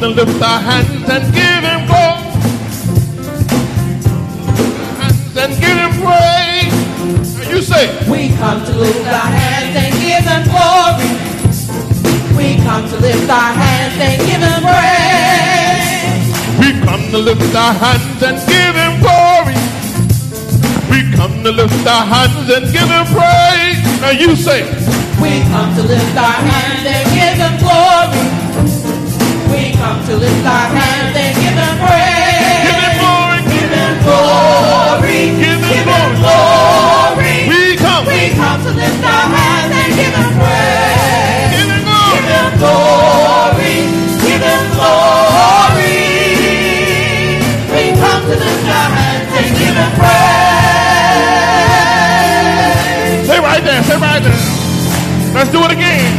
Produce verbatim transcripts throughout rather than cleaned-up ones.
to lift our hands and give him glory. Hands and give him praise. Now you say, we come to lift our hands and give him glory. We come to lift our hands and give him praise. We come to lift our hands and give him glory. We come to lift our hands and give him praise. Now you say, we come to lift our hands and give him glory. We come to lift our hands and give him praise. Give him glory, give him glory, give him, give him glory. We come, we come to lift our hands and give him praise. Give him glory, give him glory, give him glory. We come to lift our hands and give him praise. Stay right there, stay right there. Let's do it again.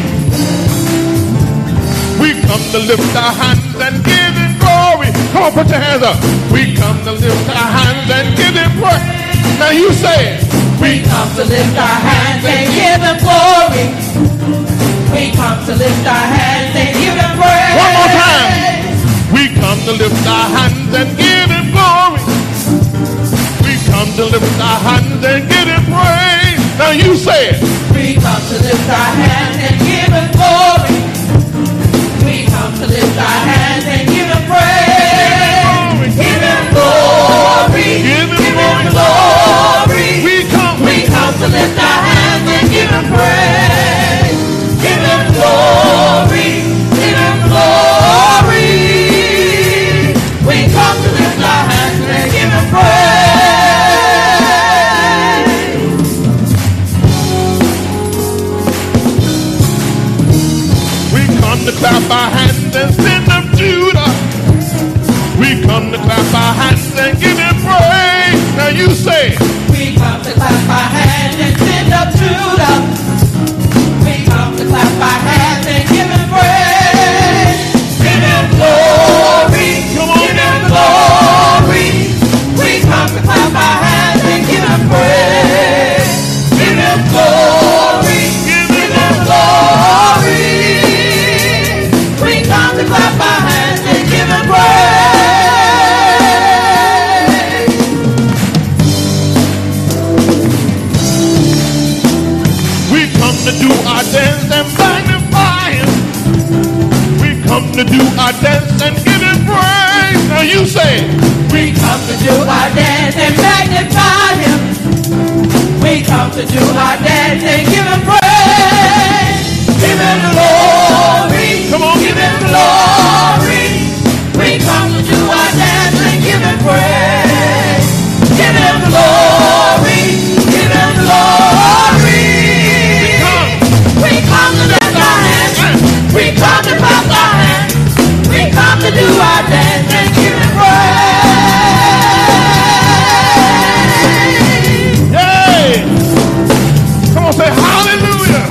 We come to lift our hands and give him glory. Come on, put your hands up. We come to lift our hands and give him praise. Now you say it. We come to lift our hands and give him glory. We come to lift our hands and give him praise. One more time. We come to lift our hands and give him glory. We come to lift our hands and give him praise. Now you say it. We come to lift our hands and give him glory. We come to lift our hands and give him praise. Give him glory. Give him, give him glory. We come. We come to lift our hands and give him praise. Give him glory. Give him glory. We come to lift our hands and give him praise. To clap our hands and send up Judah. We come to clap our hands and give him praise. Now you say, we come to clap our hands and send up Judah. We come to clap our hands and give him praise. Give him glory. Come on, give him glory. We come to clap our hands and give him praise. Give him glory. Give him, give him glory. We come to clap our hands and give him praise. We come to do our dance and magnify him. We come to do our dance and give him praise. Now you say, we come to do our dance and magnify him. We come to do our dance and give him praise. Give him glory. Come on, give him glory. We come to do our dance and give him praise. Give him glory. Give him glory. We come to lift our hands. We come to clap our hands. We come to do our dance and give him praise. yay! Come on, say hallelujah.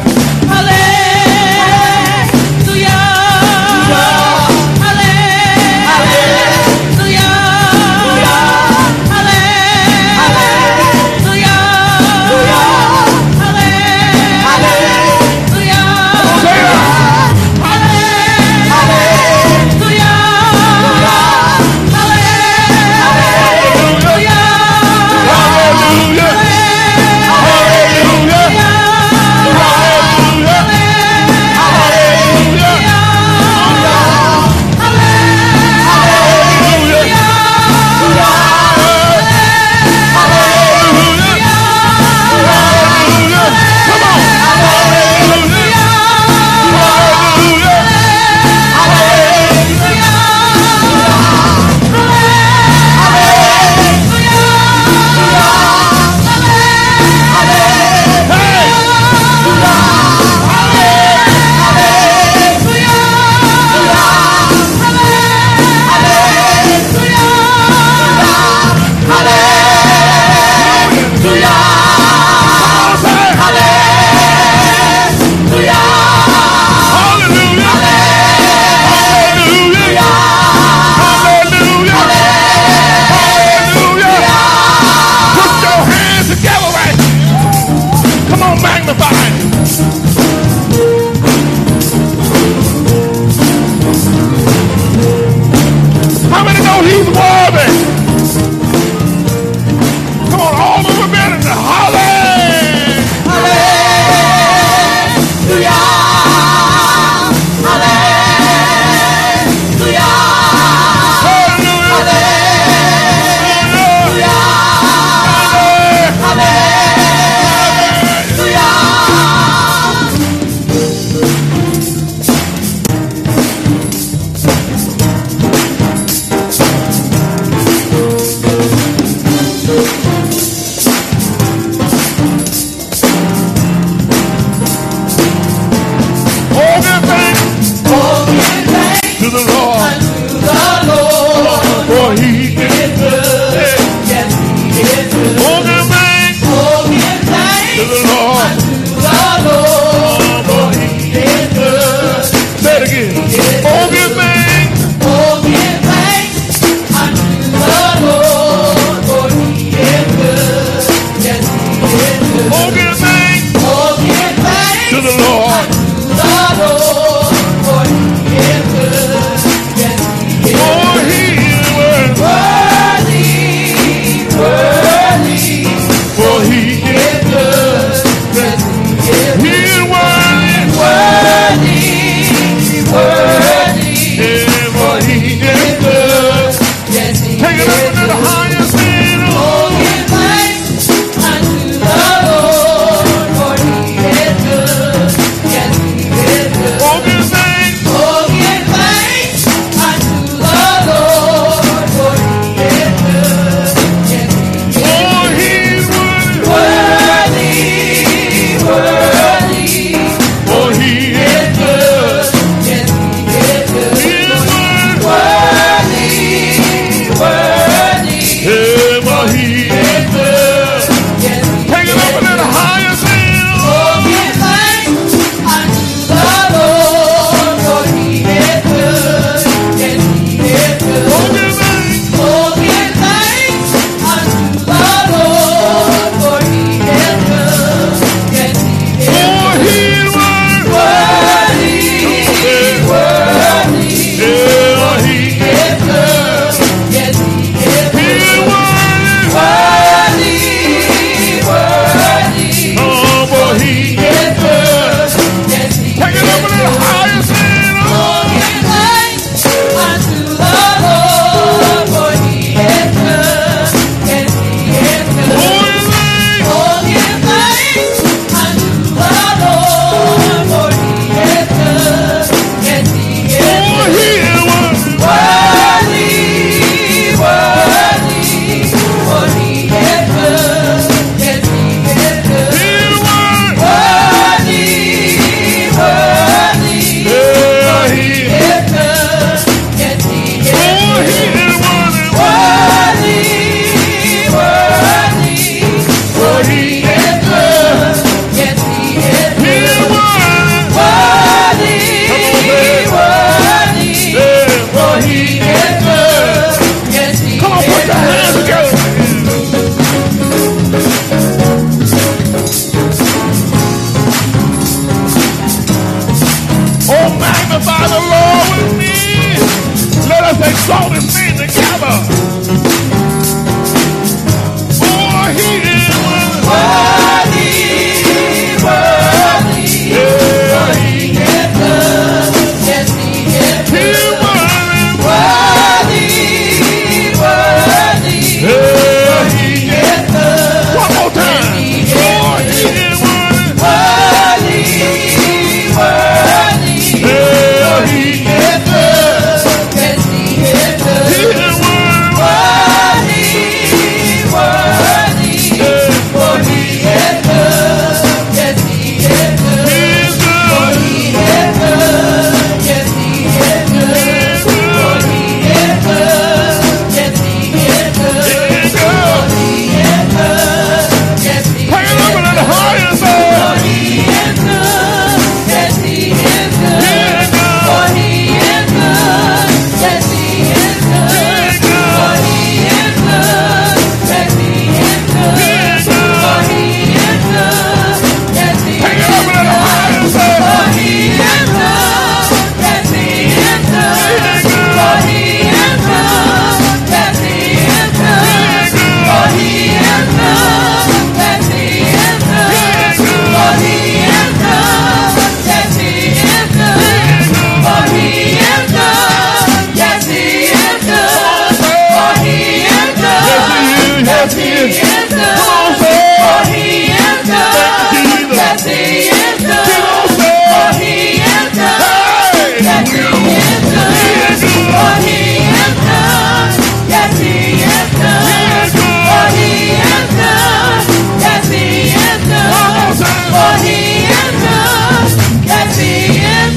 Yes, he is. Come on, say it. For he is good. Thank you, Jesus. Yes, he is good. Come on, say it. For he is good. Hey. Yes, he is good. He is good. For he is good. Yes, he is good. He is good. For he is good. Yes, he is good. One more time. For he is good. Yes, he is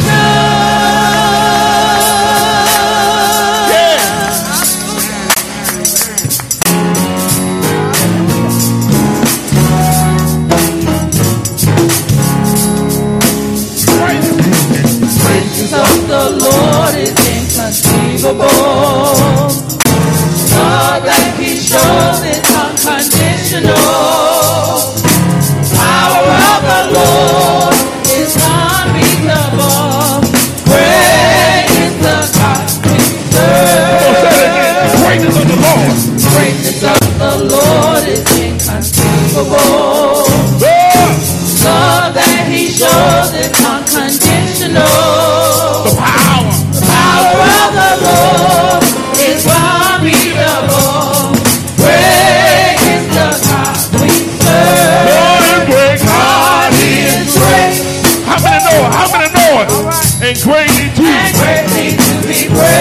good. Yeah. Praises of the Lord is inconceivable. Love that he shows is unconditional. Power of the Lord is unbeatable. Great is the God we serve. Greatness of the Lord. Greatness of the Lord is inconceivable. Yeah. Love that he shows is unconditional. The power. The power of the Lord is unbeatable. Great is the God we serve. Lord is great. God is great How many know it? How many know it? And greatly too. and greatly to be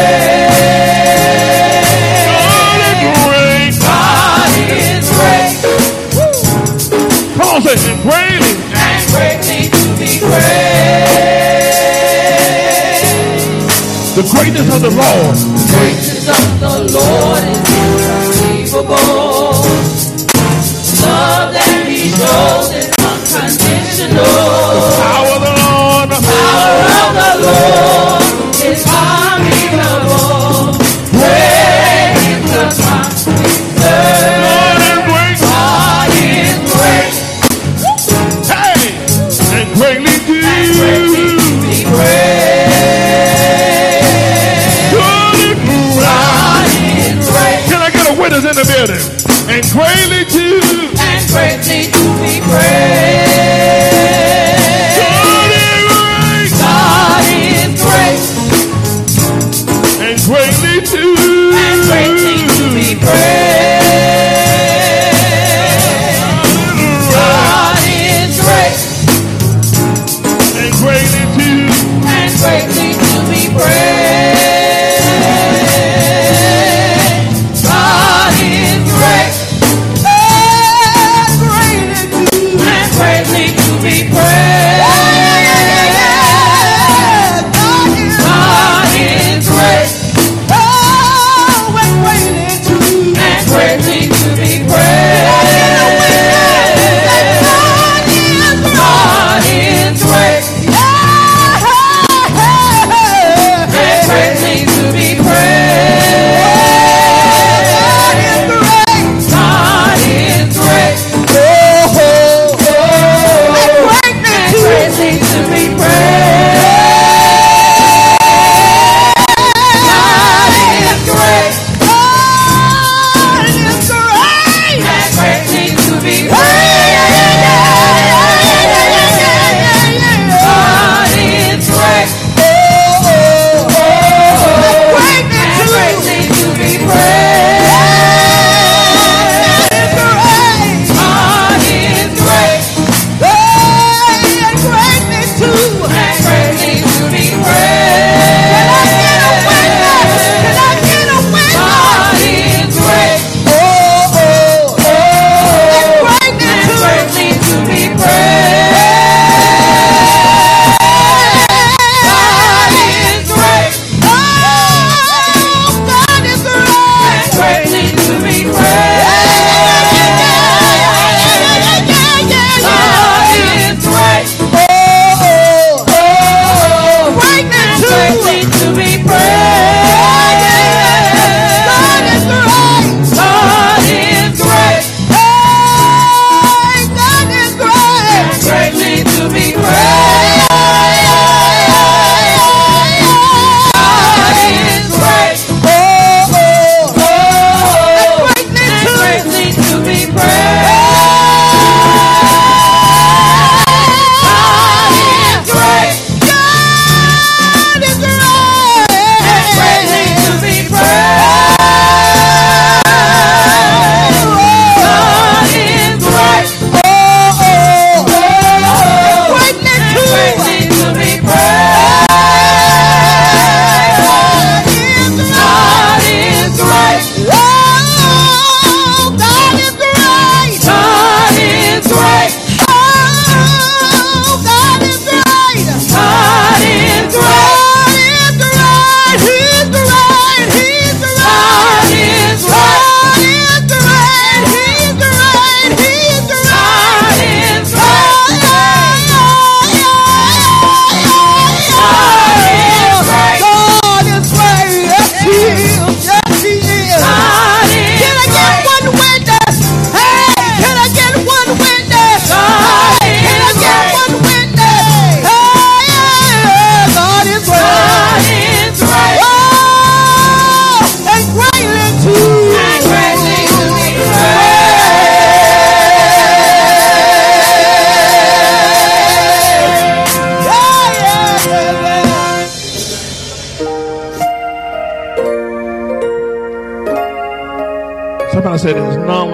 praised. God is great. God is great Come on, say it. And greatly. and greatly to be praised. The greatness of the Lord. Greatness of the Lord is inconceivable. Love that he shows is unconditional. Power of the Lord. Power of the Lord is unbeatable. Great is the God we serve. Lord is great. God is great Hey. And greatly too. and greatly to be praised. God is great. God is great Can I get a witness in the building? And greatly too. and greatly to be praised.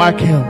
like him.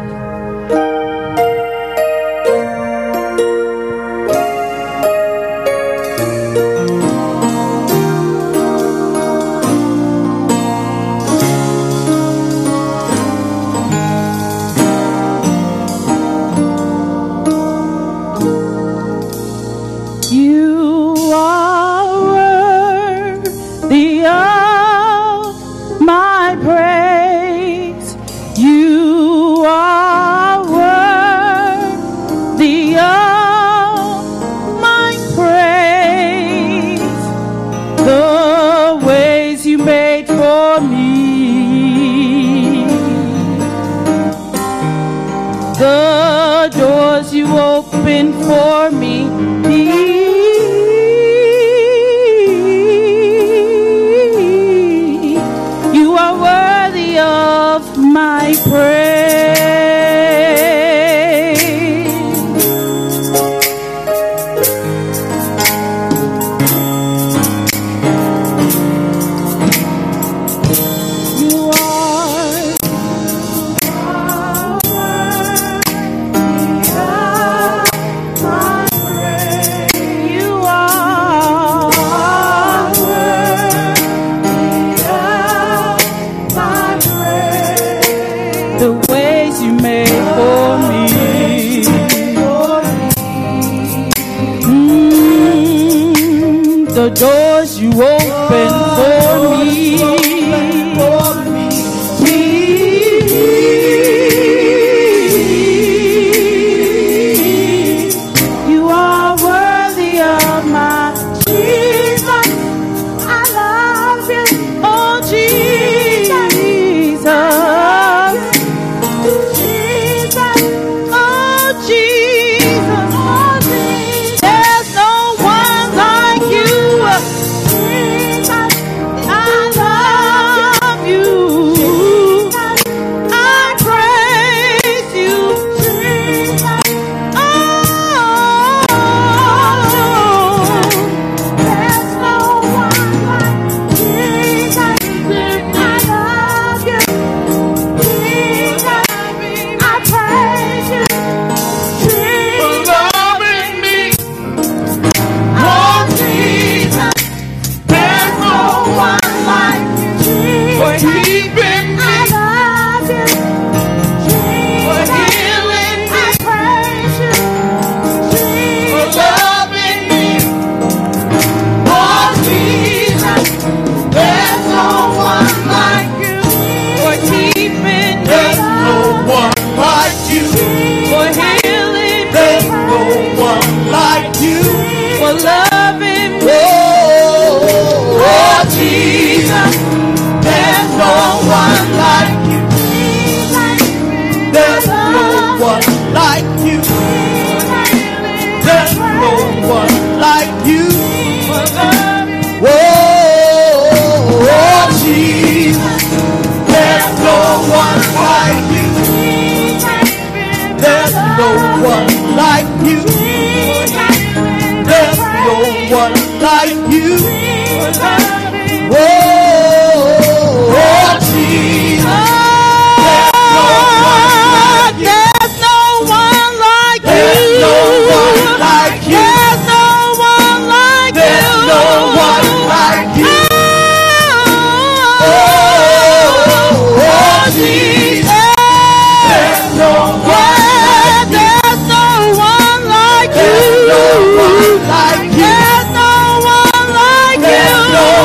There's no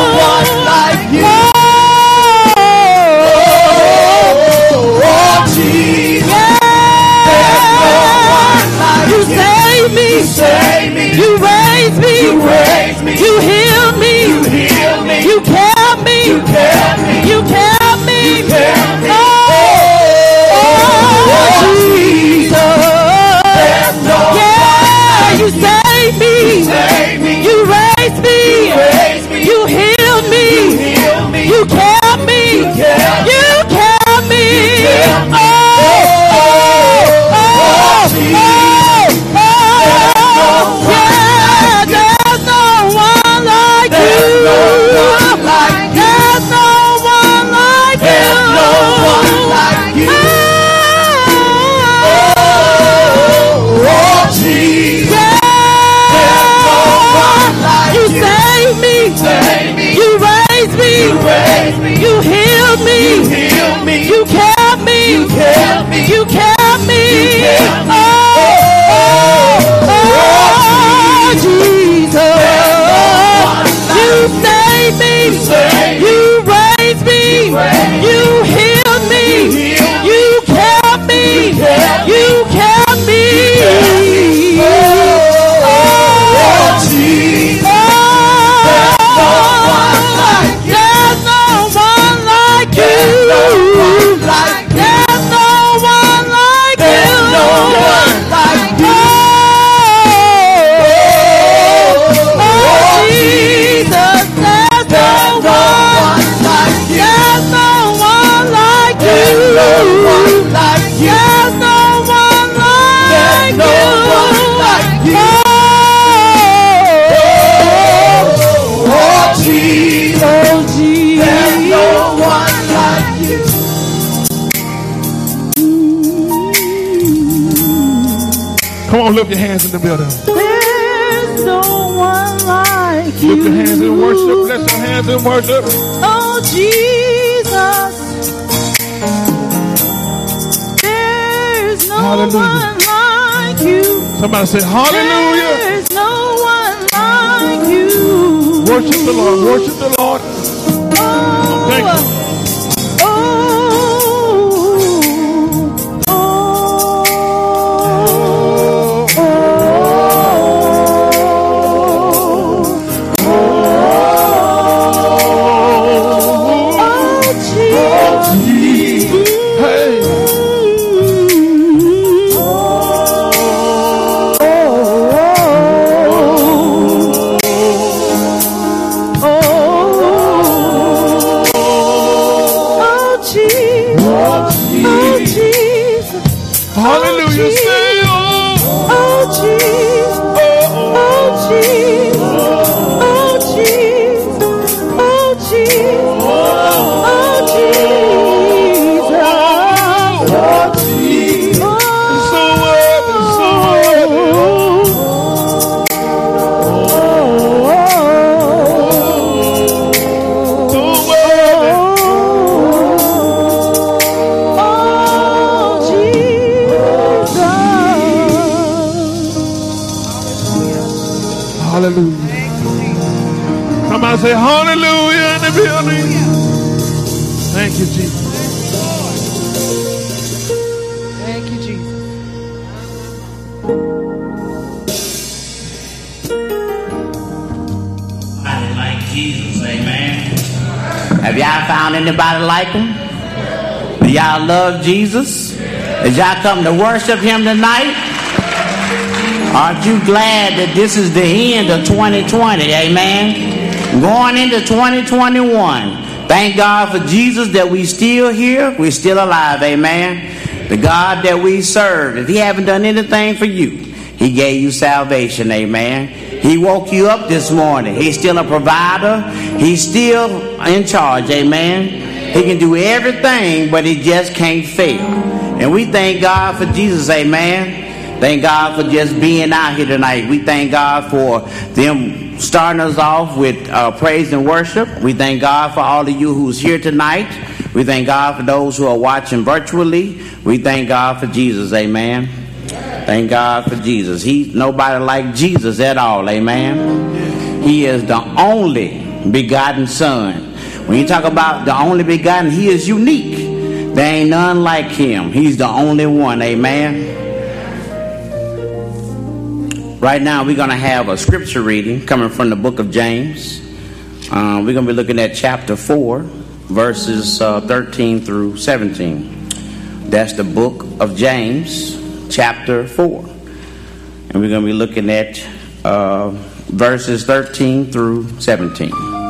Come on, lift your hands in the building. There's no one like you. Lift your hands in worship. Lift your hands in worship. Oh, Jesus. There's no Hallelujah. one like you. Somebody say hallelujah. There's no one like you. Worship the Lord. Worship the Lord. Oh, Thank you. oh, oh, oh, oh, Jesus. Hey. Hallelujah. Say, oh, oh, Jesus. Oh, Jesus. Oh, Jesus. Oh, Jesus. Oh, Jesus. oh, Jesus. Oh, So worthy, so worthy. So worthy. Hallelujah. Somebody say hallelujah in the building. Thank you, Jesus. thank you, Jesus. Nobody like Jesus, amen. Have y'all found anybody like him? Do y'all love Jesus? Did y'all come to worship him tonight? Aren't you glad that this is the end of twenty twenty, amen? Going into twenty twenty-one. Thank God for Jesus that we still here, we're still alive, amen? The God that we serve, if he haven't done anything for you, he gave you salvation, amen? He woke you up this morning. He's still a provider. He's still in charge, amen? He can do everything, but he just can't fail. And we thank God for Jesus, amen? Thank God for just being out here tonight. We thank God for them starting us off with uh, praise and worship. We thank God for all of you who's here tonight. We thank God for those who are watching virtually. We thank God for Jesus, amen. Thank God for Jesus. He's nobody like Jesus at all, amen. He is the only begotten Son. When you talk about the only begotten, he is unique. There ain't none like him. He's the only one, amen. Right now we're going to have a scripture reading coming from the book of James. Uh, we're going to be looking at chapter four, verses uh, thirteen through seventeen. That's the book of James, chapter four. And we're going to be looking at uh, verses thirteen through seventeen.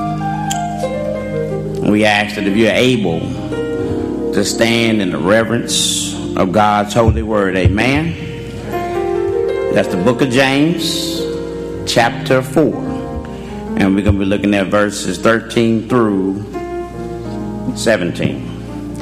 We ask that if you're able to stand in the reverence of God's holy word, amen. That's the book of James, chapter four. And we're going to be looking at verses thirteen through seventeen.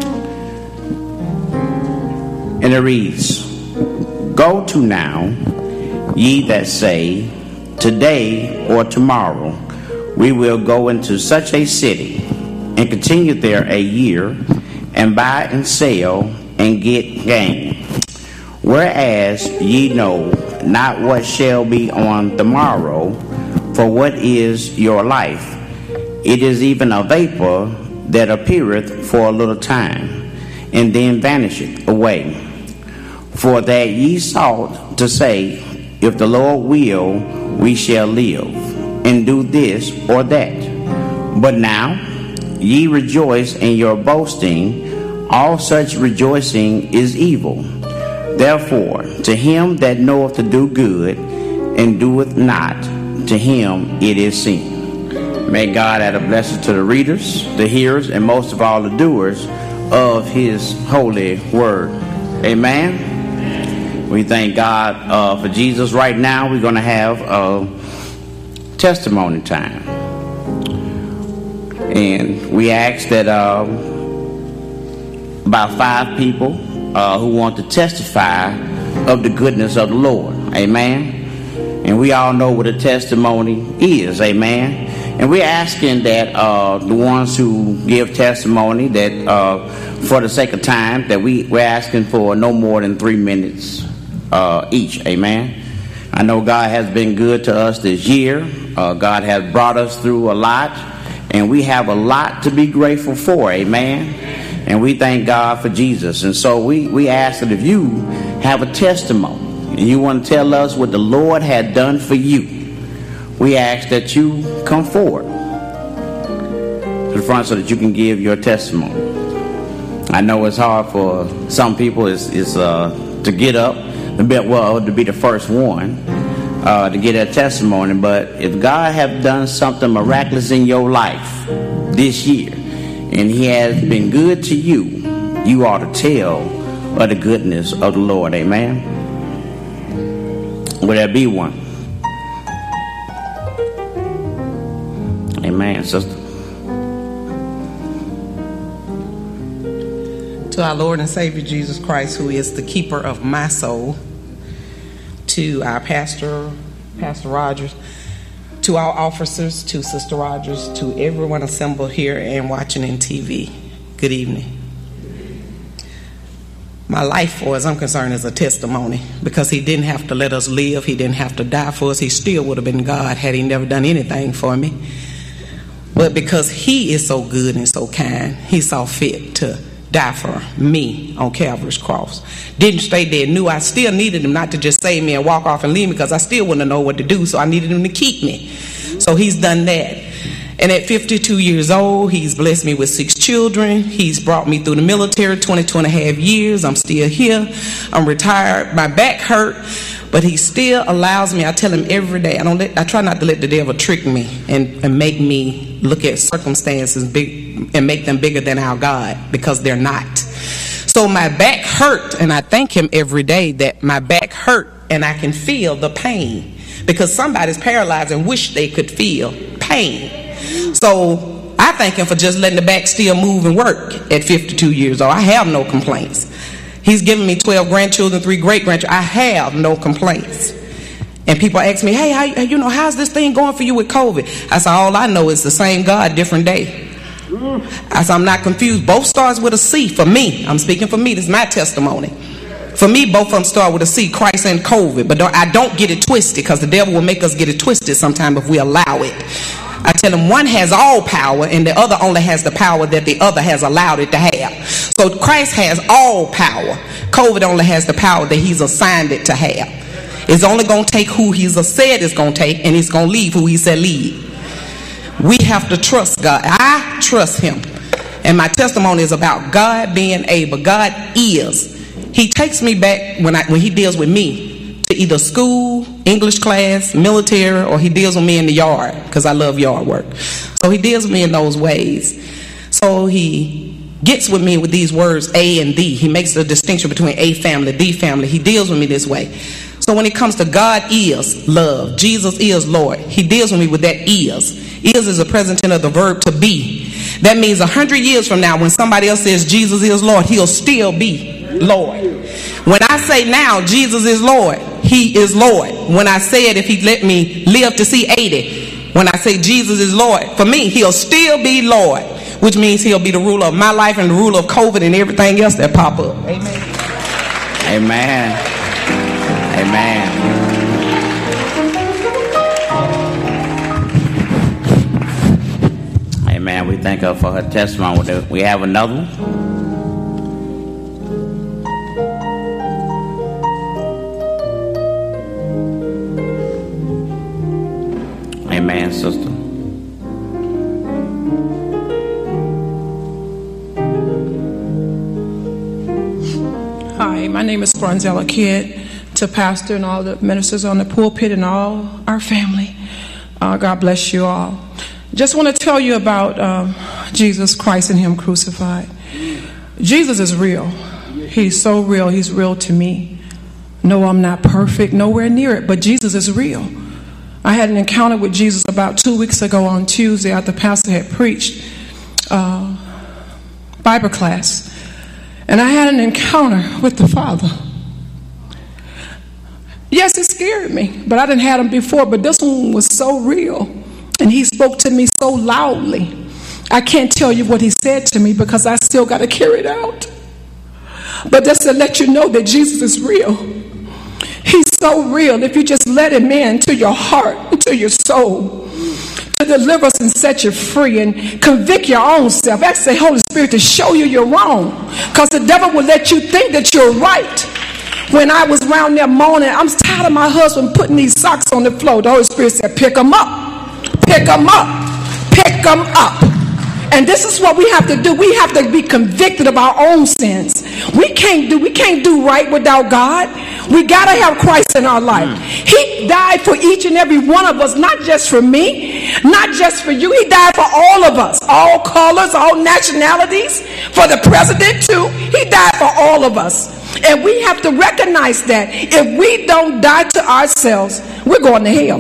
And it reads, "Go to now, ye that say, today or tomorrow, we will go into such a city, and continue there a year, and buy and sell, and get gain. Whereas ye know not what shall be on the morrow, for what is your life? It is even a vapor that appeareth for a little time, and then vanisheth away. For that ye sought to say, if the Lord will, we shall live, and do this or that. But now ye rejoice in your boasting. All such rejoicing is evil. Therefore, to him that knoweth to do good, and doeth not, to him it is sin." May God add a blessing to the readers, the hearers, and most of all the doers of his holy word. Amen. We thank God uh, for Jesus. Right now we're going to have a testimony time. And we ask that uh, about five people uh, who want to testify of the goodness of the Lord. Amen. And we all know what a testimony is. Amen. And we're asking that uh, the ones who give testimony, that uh, for the sake of time, that we, we're asking for no more than three minutes uh, each. Amen. I know God has been good to us this year. Uh, God has brought us through a lot, and we have a lot to be grateful for. Amen. And we thank God for Jesus. And so we, we ask that if you have a testimony and you want to tell us what the Lord had done for you, we ask that you come forward to the front so that you can give your testimony. I know it's hard for some people is is uh, to get up, to be, well, to be the first one uh, to get a testimony. But if God have done something miraculous in your life this year, and He has been good to you, you ought to tell of the goodness of the Lord. Amen. Will there be one? Amen, sister. To our Lord and Savior Jesus Christ, who is the keeper of my soul, to our pastor, Pastor Rogers, to our officers, to Sister Rogers, to everyone assembled here and watching in T V, good evening. My life, for as I'm concerned, is a testimony, because He didn't have to let us live. He didn't have to die for us. He still would have been God had He never done anything for me. But because He is so good and so kind, He saw fit to die for me on Calvary's cross. Didn't stay there. Knew I still needed Him not to just save me and walk off and leave me, because I still wouldn't know what to do. So I needed Him to keep me. So He's done that. And at fifty-two years old, He's blessed me with six children. He's brought me through the military twenty-two and a half years. I'm still here. I'm retired. My back hurt. But He still allows me. I tell Him every day. I don't. Let, I try not to let the devil trick me and, and make me look at circumstances big and make them bigger than our God, because they're not. So my back hurt, and I thank Him every day that my back hurt, and I can feel the pain, because somebody's paralyzed and wish they could feel pain. So I thank Him for just letting the back still move and work at fifty-two years old. I have no complaints. He's given me twelve grandchildren, three great-grandchildren. I have no complaints. And people ask me, hey, how, you know, how's this thing going for you with COVID? I said, all I know is the same God, different day. I said, I'm not confused. Both starts with a C for me. I'm speaking for me. This is my testimony. For me, both of them start with a C, Christ and COVID. But don't, I don't get it twisted, because the devil will make us get it twisted sometime if we allow it. I tell him one has all power and the other only has the power that the other has allowed it to have. So Christ has all power. COVID only has the power that He's assigned it to have. It's only going to take who He's said it's going to take, and it's going to leave who He said leave. We have to trust God. I trust Him. And my testimony is about God being able. God is. He takes me back when I when He deals with me to either school, English class, military, or He deals with me in the yard, because I love yard work. So He deals with me in those ways. So He gets with me with these words, A and thee. He makes the distinction between a family, the family. He deals with me this way. So when it comes to God is love, Jesus is Lord, He deals with me with that is. Is is a present tense of the verb to be. That means a hundred years from now, when somebody else says Jesus is Lord, He'll still be Lord. When I say now Jesus is Lord, He is Lord. When I say it, if He let me live to see eighty, when I say Jesus is Lord, for me, He'll still be Lord, which means He'll be the ruler of my life and the ruler of COVID and everything else that pop up. Amen. Amen. Amen. Amen. We thank her for her testimony. We have another one. Amen, sister. Hi, my name is Franzella Kidd. To Pastor and all the ministers on the pulpit and all our family, uh, God bless you all. Just want to tell you about um, Jesus Christ and Him crucified. Jesus is real. He's so real. He's real to me. No, I'm not perfect, nowhere near it, but Jesus is real. I had an encounter with Jesus about two weeks ago on Tuesday after Pastor had preached uh, Bible class. And I had an encounter with the Father. Yes, it scared me, but I didn't have them before. But this one was so real, and he spoke to me so loudly. I can't tell you what he said to me because I still got to carry it out. But just to let you know that Jesus is real. He's so real. If you just let him in to your heart, into your soul, to deliver us and set you free and convict your own self. Ask the Holy Spirit to show you you're wrong, because the devil will let you think that you're right. When I was around there moaning, I'm tired of my husband putting these socks on the floor. The Holy Spirit said, pick them up, pick them up, pick them up. And this is what we have to do. We have to be convicted of our own sins. We can't do we can't do right without God. We got to have Christ in our life. He died for each and every one of us, not just for me, not just for you. He died for all of us, all colors, all nationalities, for the president too. He died for all of us. And we have to recognize that if we don't die to ourselves, we're going to hell.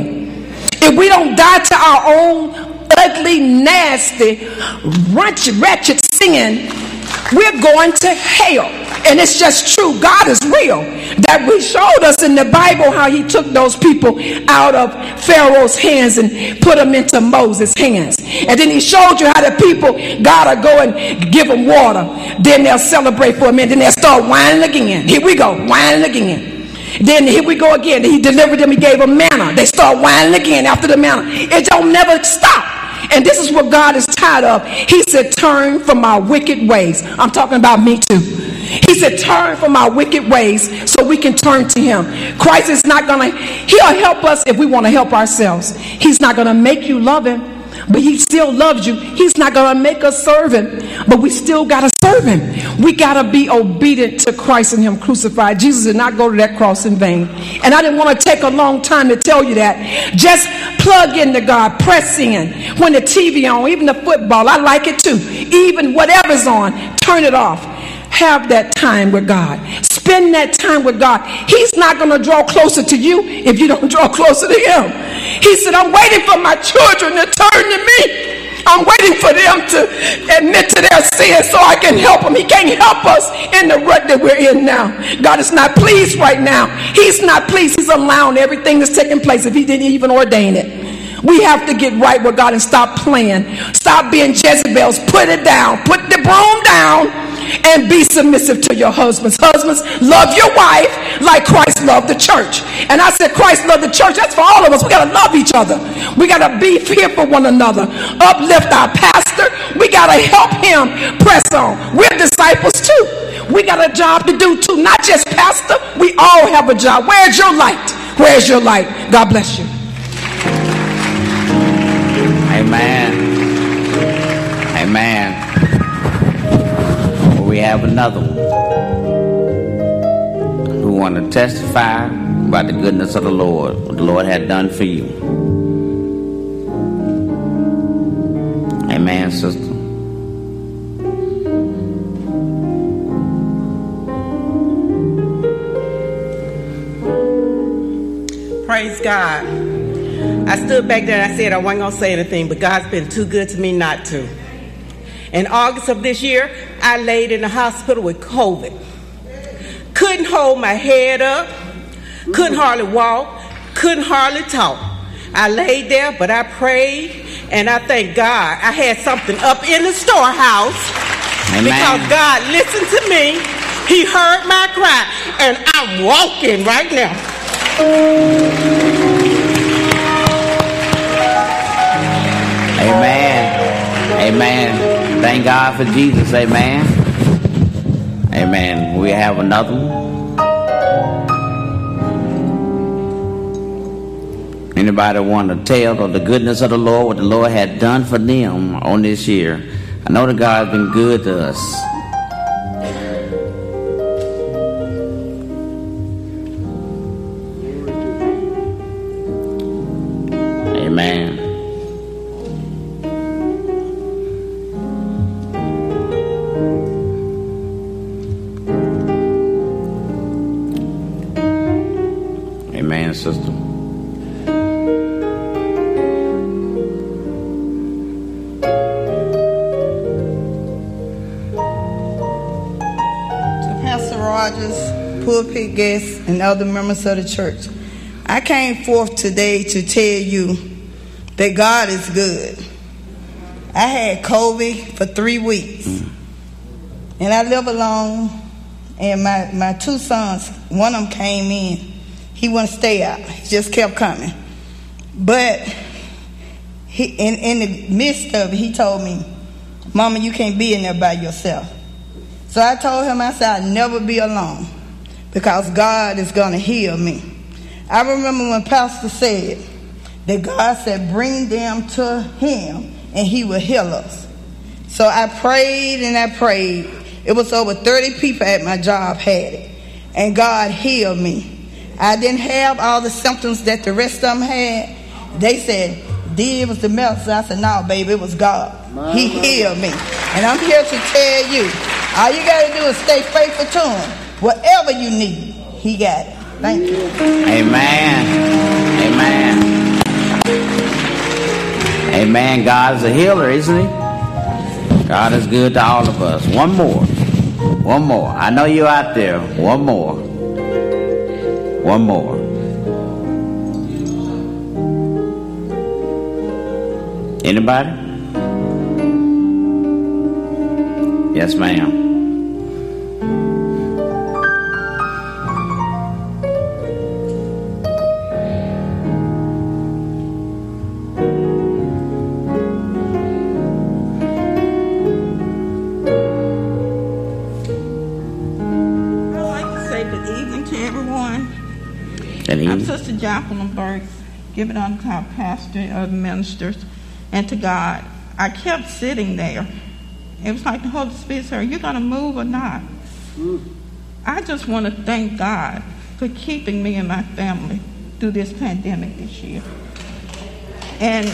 If we don't die to our own ugly, nasty, wretched, wretched sin, we're going to hell. And it's just true. God is real. That we showed us in the Bible how he took those people out of Pharaoh's hands and put them into Moses' hands. And then he showed you how the people gotta go and give them water. Then they'll celebrate for a minute. Then they'll start whining again. Here we go, whining again. Then here we go again. He delivered them. He gave them manna. They start whining again after the manna. It don't never stop. And this is what God is tired of. He said, turn from our wicked ways. I'm talking about me too. He said, turn from our wicked ways so we can turn to him. Christ is not going to, he'll help us if we want to help ourselves. He's not going to make you love him, but he still loves you. He's not going to make us serve him, but we still got to serve him. We got to be obedient to Christ and him crucified. Jesus did not go to that cross in vain. And I didn't want to take a long time to tell you that. Just plug into God, press in. When the T V on, even the football, I like it too. Even whatever's on, turn it off. Have that time with God. Spend that time with God. He's not going to draw closer to you if you don't draw closer to him. He said, I'm waiting for my children to turn to me. I'm waiting for them to admit to their sins so I can help them. He can't help us in the rut that we're in now. God is not pleased right now. He's not pleased. He's allowing everything that's taking place if he didn't even ordain it. We have to get right with God and stop playing. Stop being Jezebels. Put it down. Put the broom down and be submissive to your husbands. Husbands, love your wife like Christ loved the church. And I said Christ loved the church. That's for all of us. We got to love each other. We got to be here for one another. Uplift our pastor. We got to help him press on. We're disciples too. We got a job to do too. Not just pastor. We all have a job. Where's your light? Where's your light? God bless you. Amen. Amen. We have another one who want to testify about the goodness of the Lord, what the Lord had done for you. Amen, sister. Praise God. I stood back there and I said I wasn't going to say anything, but God's been too good to me not to. In August of this year, I laid in the hospital with COVID. Couldn't hold my head up, couldn't hardly walk, couldn't hardly talk. I laid there, but I prayed, and I thank God I had something up in the storehouse. Amen. Because God listened to me. He heard my cry, and I'm walking right now. Amen. Amen. Thank God for Jesus. Amen. Amen. We have another one. Anybody want to tell of the goodness of the Lord, what the Lord had done for them on this year? I know that God's been good to us. Amen. Amen, sister. To Pastor Rogers, pulpit guests, and other members of the church, I came forth today to tell you that God is good. I had COVID for three weeks. And I live alone. And my, my two sons, one of them came in. He wouldn't stay out. He just kept coming. But he, in, in the midst of it, he told me, Mama, you can't be in there by yourself. So I told him, I said, I'll never be alone because God is going to heal me. I remember when Pastor said that God said, bring them to him and he will heal us. So I prayed and I prayed. It was over thirty people at my job had it. And God healed me. I didn't have all the symptoms that the rest of them had. They said, D, it was the medicine. I said, no, baby, it was God. He healed me. And I'm here to tell you, all you got to do is stay faithful to him. Whatever you need, he got it. Thank you. Amen. Amen. Amen. God is a healer, isn't he? God is good to all of us. One more. One more. I know you're out there. One more. One more. Anybody? Yes, ma'am. I'm Sister Jacqueline Burks, giving unto our pastor of ministers and to God. I kept sitting there. It was like the Holy Spirit said, are you going to move or not? Mm. I just want to thank God for keeping me and my family through this pandemic this year. And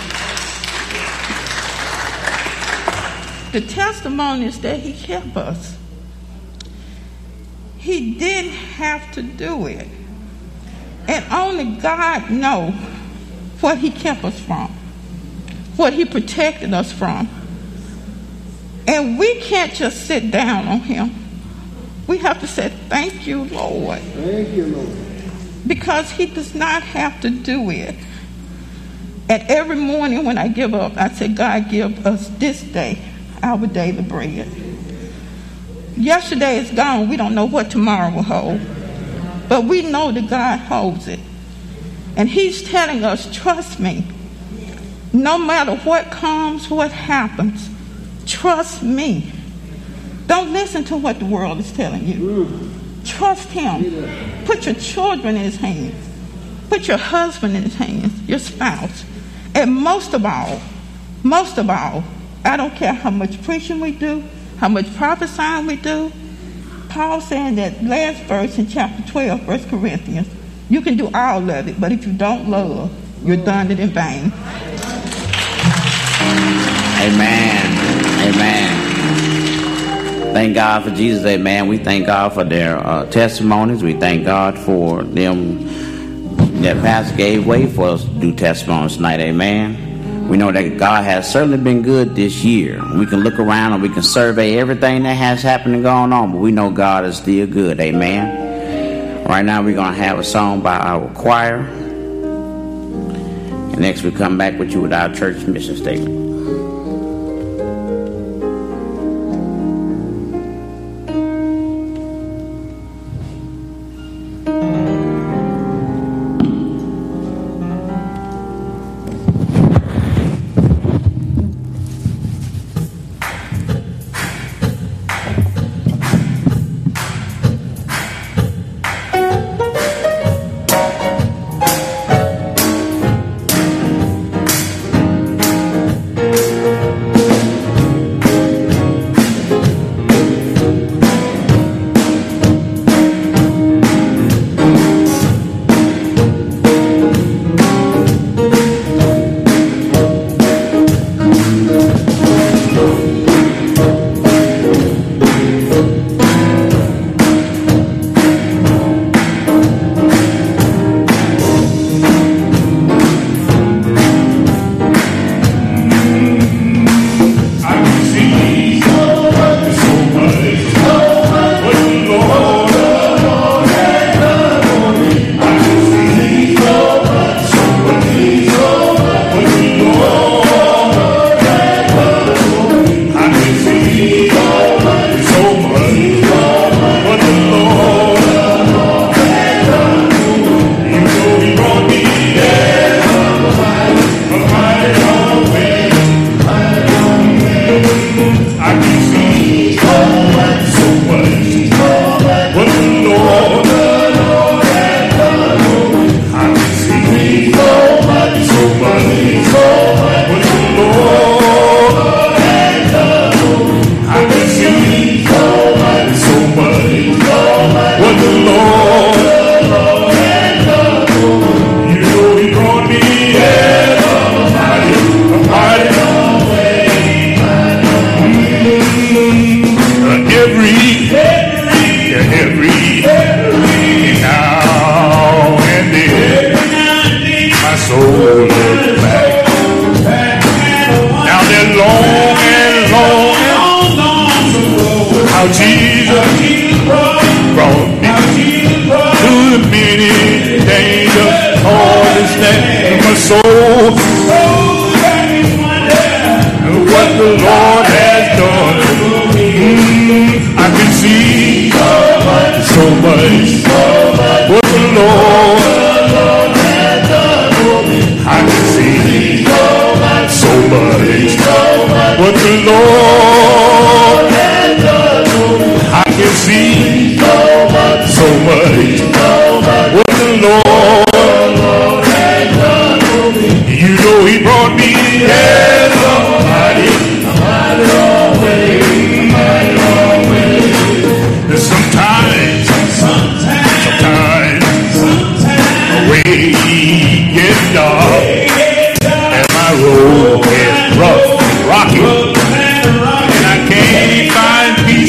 the testimony is that he kept us. He didn't have to do it. And only God knows what he kept us from, what he protected us from. And we can't just sit down on him. We have to say, thank you, Lord. Thank you, Lord. Because he does not have to do it. And every morning when I give up, I say, God, give us this day our daily bread. Yesterday is gone. We don't know what tomorrow will hold. But we know that God holds it. And he's telling us, trust me. No matter what comes, what happens, trust me. Don't listen to what the world is telling you. Trust him. Put your children in his hands. Put your husband in his hands, your spouse. And most of all, most of all, I don't care how much preaching we do, how much prophesying we do. Paul saying that last verse in chapter twelve, First Corinthians, you can do all of it, but if you don't love, you're done it in vain. Amen. Amen. Thank God for Jesus. Amen. We thank God for their uh, testimonies. We thank God for them that Pastor gave way for us to do testimonies tonight. Amen. We know that God has certainly been good this year. We can look around and we can survey everything that has happened and gone on, but we know God is still good. Amen. Right now we're going to have a song by our choir. And next we come back with you with our church mission statement. my soul. What the Lord has done. Mm, I can see so much. What the Lord has done. I can see so much. What the Lord has done. I can see so much. What the Lord has done. You know He brought me in a mighty, mighty long way, mighty long way. Sometimes, sometimes, sometimes, sometimes, the way gets dark, and my road is rough, rocky, and I can't find peace.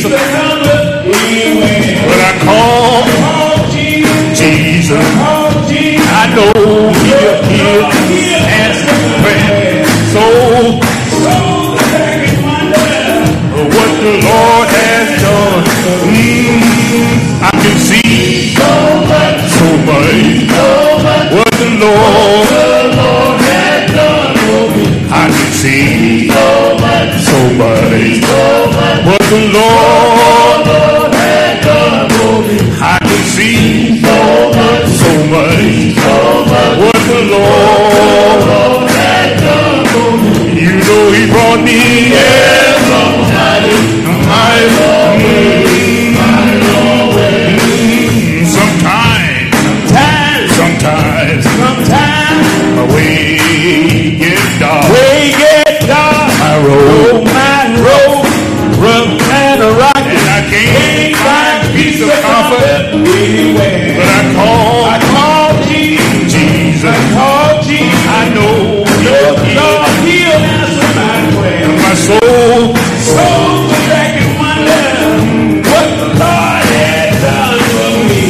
But I call Jesus, I know He'll heal and prayer. So, what the Lord has done, mm, I can see so much. What the Lord has done, I can see so much. What the Lord has done, I can see so much. What the Lord has done, you know He brought me in a mighty, mighty long way. Sometimes, sometimes, sometimes, sometimes, my way gets dark. Way gets dark. My road, my road, rough and a rock, and I can't find peace of comfort anywhere. But I call, I call Jesus, Jesus, I call Jesus. I know He'll heal, He'll answer my prayer. My soul, soul, back and wonder what the Lord has done for me.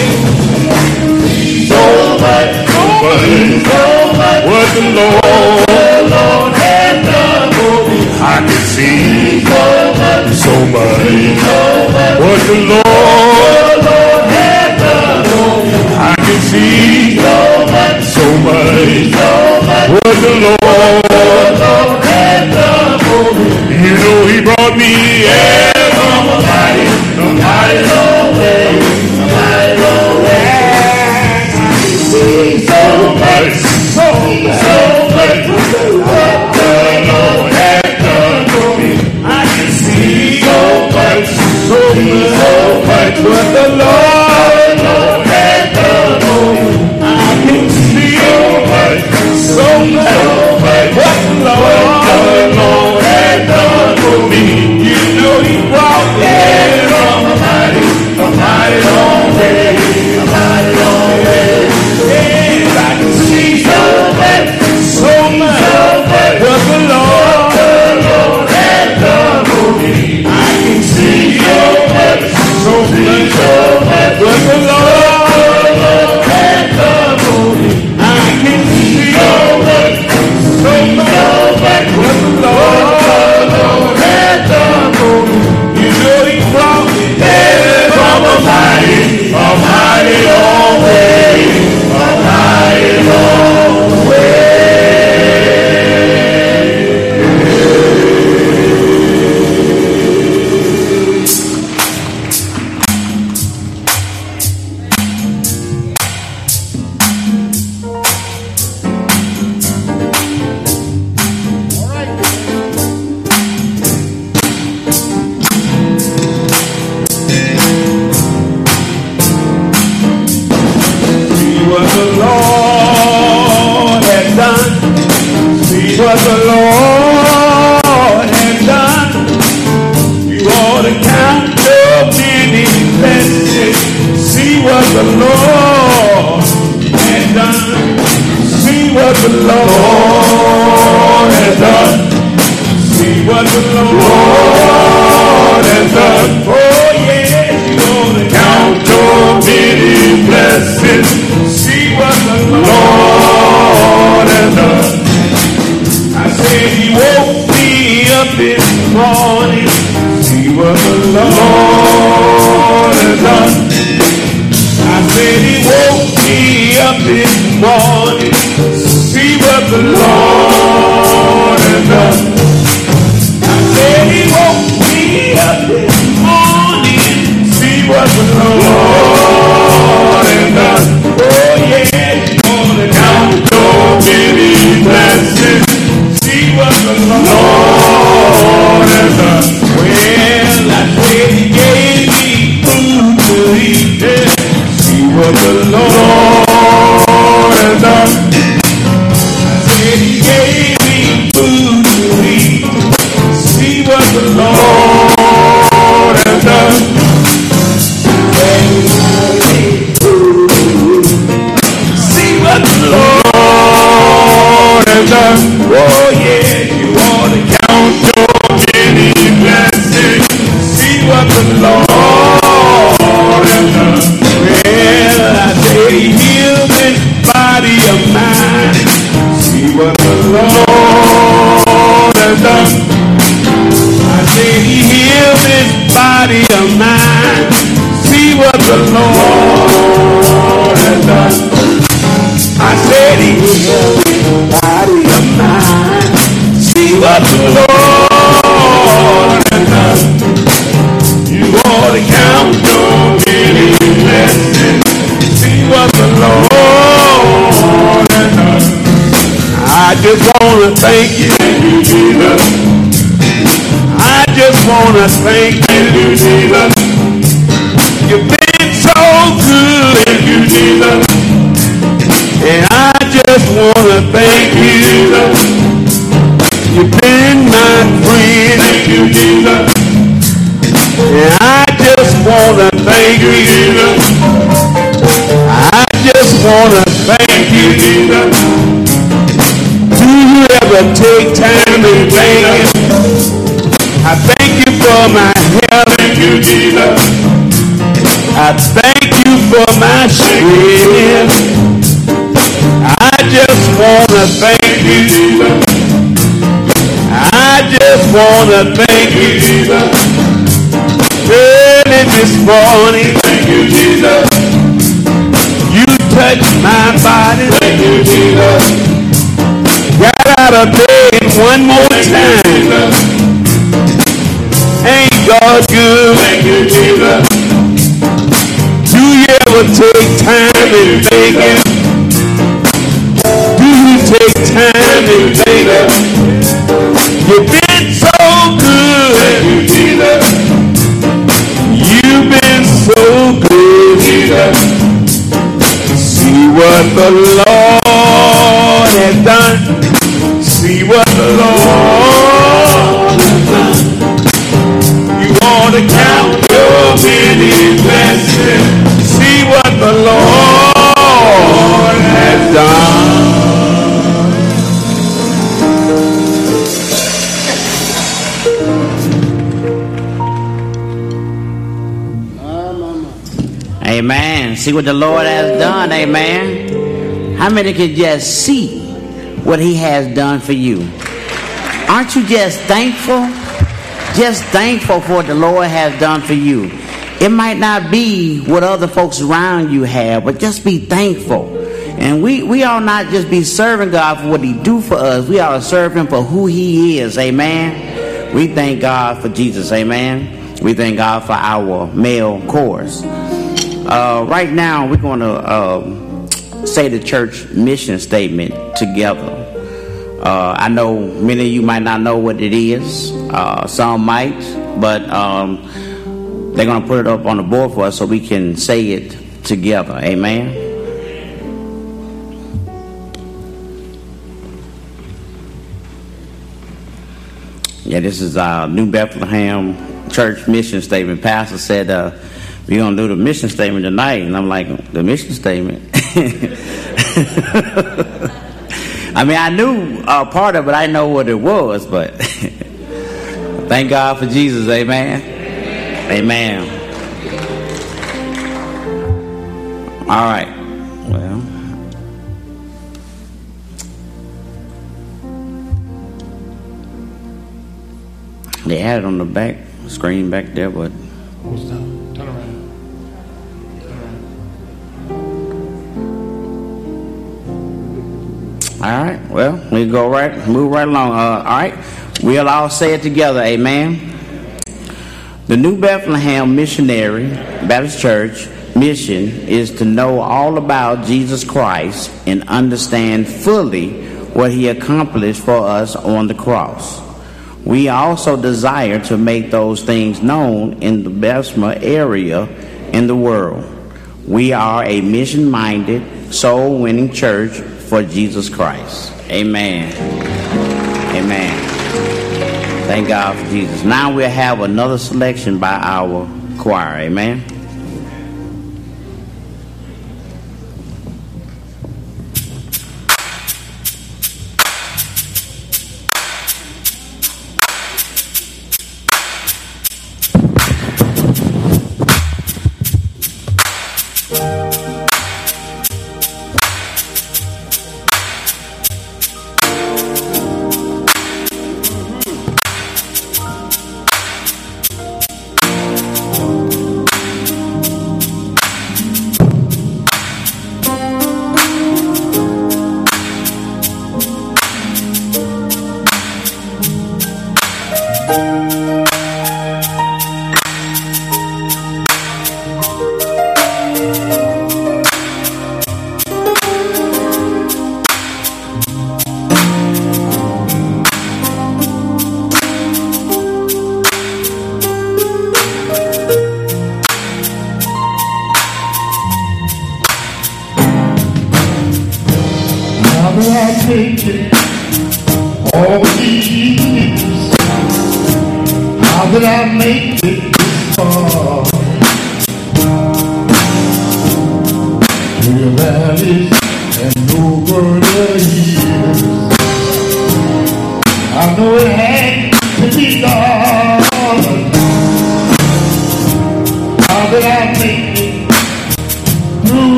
So much, so much, so much. What the Lord, the Lord has done for me. I can see so much, so much, so much. What the Lord, the Lord has done for me. I can see so much, so much, so much. What the Lord, the Lord has done for me. You know He brought me in from a mighty, a mighty long way, a mighty long way. I can see so much, so, so much. What the Lord has done for me. I can see so much, so much, so much. What the Lord, the Lord has done for me. I can see so much, so much. What the Lord, the Lord has done for me. You know He brought me from a mighty, a mighty long way, a mighty long way. Yes, I can see so much, so much. What the Lord, the Lord has done for me. I can see so much, so much, so much. What the Lord, the Lord has done for me. I can see so much, so much. What the Lord, the Lord has done for me. You know He brought me there from a mighty, a mighty long way, a mighty long way. What the Lord has done, you ought to count your many blessings. See what the Lord has done. See what the Lord has done. See what the Lord has done. Oh yes, you ought to count your many blessings. See what the Lord has done. I said He woke me up this morning. See what the Lord has done. I said He woke me up this morning. See the Lord has done. I said he woke me up this morning. See what the Lord has done. Oh yeah, you wanna count your many blessings. See what the Lord has done. Well, I said he gave me food to eat. Yeah. See what the Lord has done. I said he gave me food to eat. See what the Lord has done. See what the Lord has done. Oh yeah, you ought to count your many blessings. See what the Lord has done. Well, I say he healed this body of mine. See what the Lord has done. I say he healed this body of mine. See what the Lord has done. I said he healed this body of mine. See what the Lord has done. You ought to count your many blessings. See what the Lord has done. I just want to thank you, Jesus. I just want to thank you, Jesus. You've been so good, you Jesus. And I just want to thank you, Jesus. You've been my friend, thank you, Jesus. And I just want to thank you, Jesus. I just want to thank you, Jesus. Do you ever take time and thank him? I thank you for my health, thank you, Jesus. I thank you for my strength. I just want to thank you, Jesus. I just want to thank you, Jesus. Early this morning, thank you, Jesus. You touched my body, thank you, Jesus. Got out of bed one more time. Ain't God good, thank you, Jesus. Do you ever take time and thank him? Do you take time and thank him? You've been so good, thank you, Jesus. You've been so good, Jesus. See what the Lord has done. See what the Lord has done. You ought to count your many blessings. See what the Lord has done. Amen. See what the Lord has done. Amen. How many can just see what he has done for you? Aren't you just thankful? Just thankful for what the Lord has done for you. It might not be what other folks around you have, but just be thankful. And we, we ought not just be serving God for what he do for us. We ought to serve him for who he is. Amen. We thank God for Jesus. Amen. We thank God for our male chorus. Uh, right now, we're going to uh, say the church mission statement together. Uh, I know many of you might not know what it is. Uh, some might, but um, they're going to put it up on the board for us so we can say it together. Amen. Yeah, this is our New Bethlehem church mission statement. Pastor said uh, we're going to do the mission statement tonight. And I'm like, the mission statement? I mean, I knew uh, part of it. I know what it was, but thank God for Jesus. Amen. Amen. All right. Well, they had it on the back screen back there, but Almost done. Turn around. Turn All right. Well, we go right, move right along. Uh, all right. We'll all say it together. Amen. The New Bethlehem Missionary Baptist Church mission is to know all about Jesus Christ and understand fully what he accomplished for us on the cross. We also desire to make those things known in the Bessemer area in the world. We are a mission-minded, soul-winning church for Jesus Christ. Amen. Amen. Thank God for Jesus. Now we'll have another selection by our choir. Amen.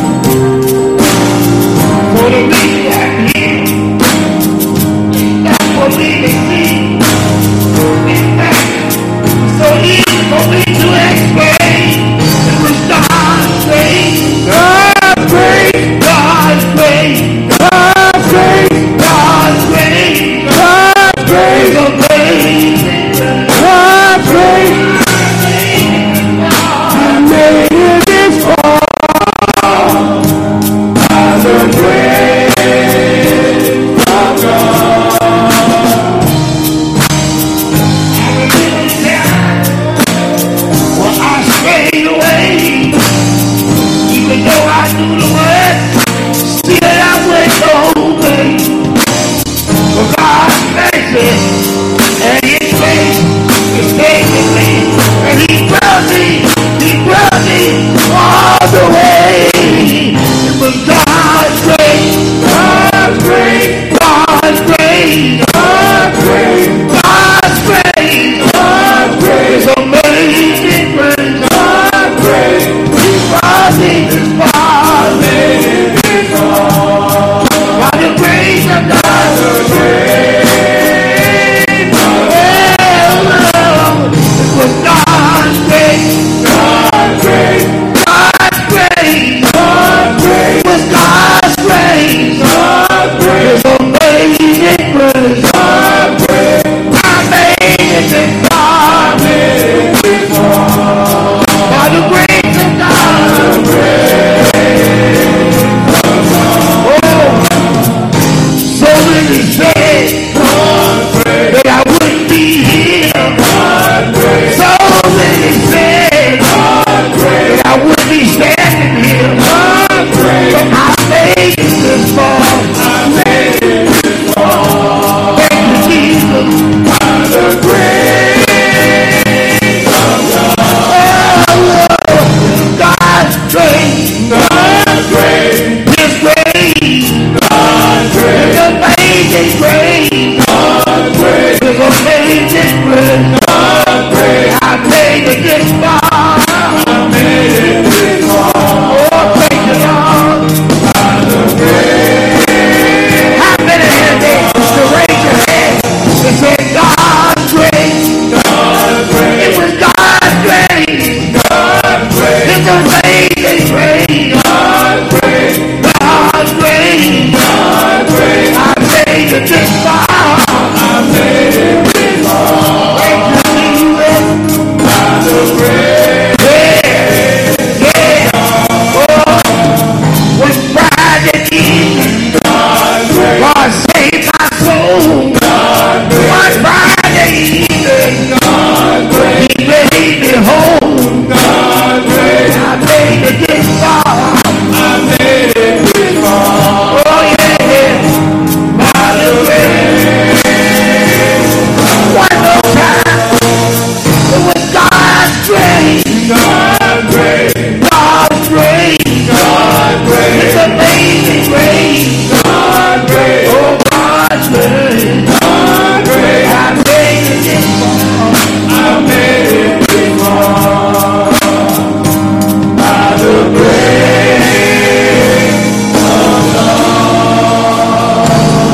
For the reason God saved my soul. One Friday evening, He made me whole. I made it this far. I made it this far. Oh yeah, by the way. One more time. It was God's grace. God's grace. God's grace. God's grace. It's amazing grace. God's grace. Oh, God's grace. God's grace. I made it this far. I made it this far. By the grace of God.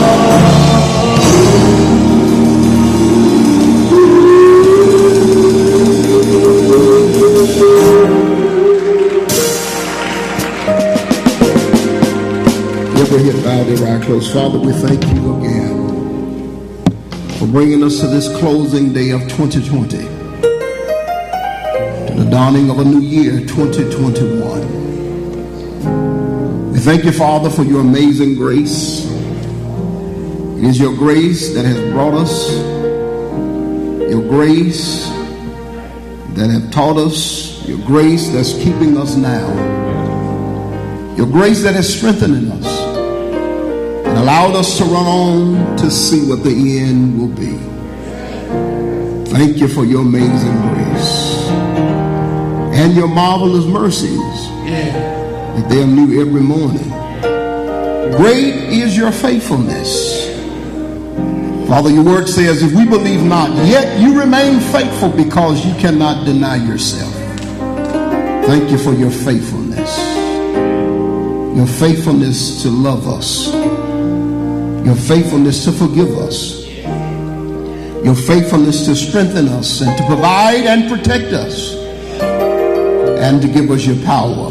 Ever hit bowed and right close. Father, we thank you again for bringing us to this closing day of twenty twenty, to the dawning of a new year, twenty twenty-one. We thank you, Father, for your amazing grace. It is your grace that has brought us, your grace that have taught us, your grace that's keeping us now, your grace that is strengthening us and allowed us to run on to see what the end will be. Thank you for your amazing grace and your marvelous mercies, that they are new every morning. Great is your faithfulness. Father, your word says, if we believe not, yet you remain faithful because you cannot deny yourself. Thank you for your faithfulness. Your faithfulness to love us. Your faithfulness to forgive us. Your faithfulness to strengthen us and to provide and protect us and to give us your power.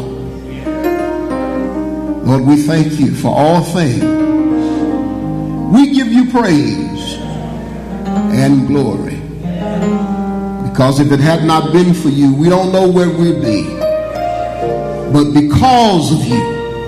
Lord, we thank you for all things. We give you praise and glory, because if it had not been for you, we don't know where we'd be. But because of you,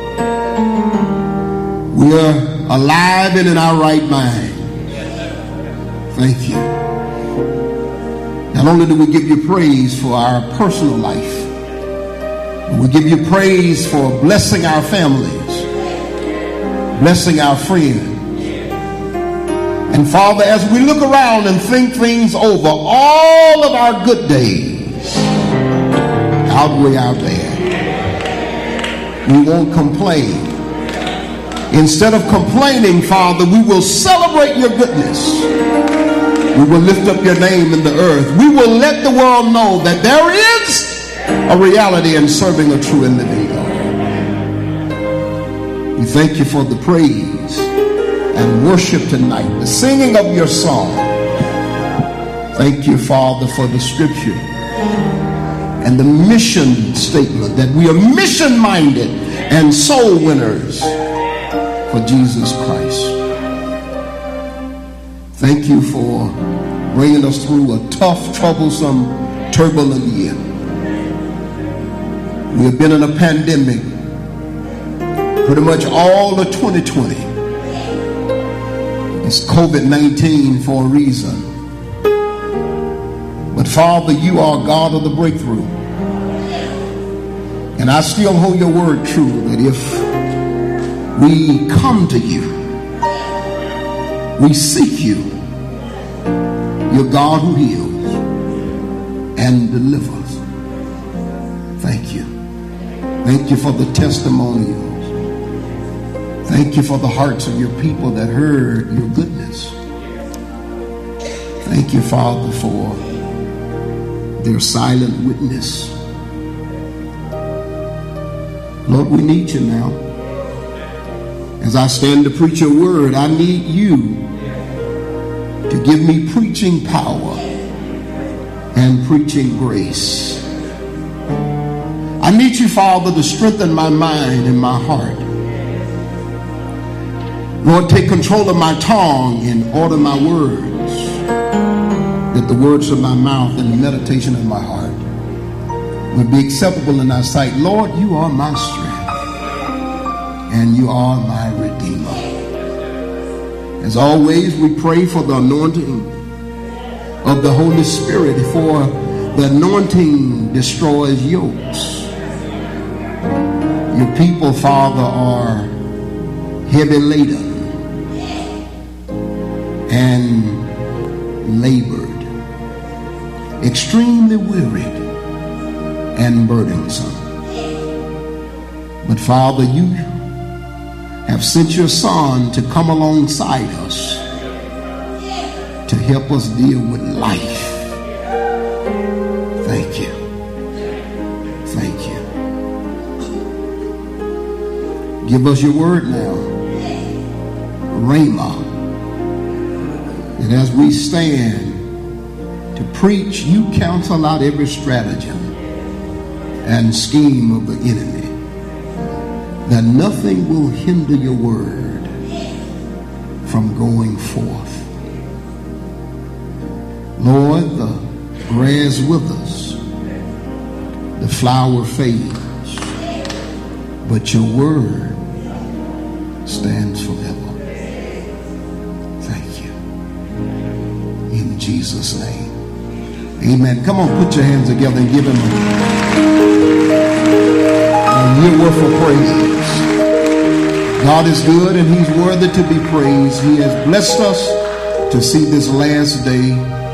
we are alive and in our right mind. Thank you. Not only do we give you praise for our personal life, but we give you praise for blessing our families, blessing our friends. And Father, as we look around and think things over, all of our good days outweigh our bad. We won't complain. Instead of complaining, Father, we will celebrate your goodness. We will lift up your name in the earth. We will let the world know that there is a reality in serving a true and living God. We thank you for the praise and worship tonight, the singing of your song. Thank you, Father, for the scripture and the mission statement that we are mission-minded and soul winners for Jesus Christ. Thank you for bringing us through a tough, troublesome, turbulent year. We have been in a pandemic pretty much all of twenty twenty. It's COVID nineteen for a reason. But Father, you are God of the breakthrough. And I still hold your word true that if we come to you, we seek you, you're God who heals and delivers. Thank you. Thank you for the testimonials. Thank you for the hearts of your people that heard your goodness. Thank you, Father, for their silent witness. Lord, we need you now. As I stand to preach your word, I need you to give me preaching power and preaching grace. I need you, Father, to strengthen my mind and my heart. Lord, take control of my tongue and order my words, that the words of my mouth and the meditation of my heart would be acceptable in thy sight. Lord, you are my strength and you are my redeemer. As always, we pray for the anointing of the Holy Spirit, for the anointing destroys yokes. Your people, Father, are heavy laden and labored, extremely wearied and burdensome. But Father, you have sent your Son to come alongside us to help us deal with life. Thank you. Thank you. Give us your word now, Rhema, that as we stand to preach, you counsel out every stratagem and scheme of the enemy, that nothing will hinder your word from going forth. Lord, the grass withers, the flower fades, but your word stands forever. Thank you. In Jesus' name. Amen. Come on, put your hands together and give him a, a year worth of praise. God is good and he's worthy to be praised. He has blessed us to see this last day,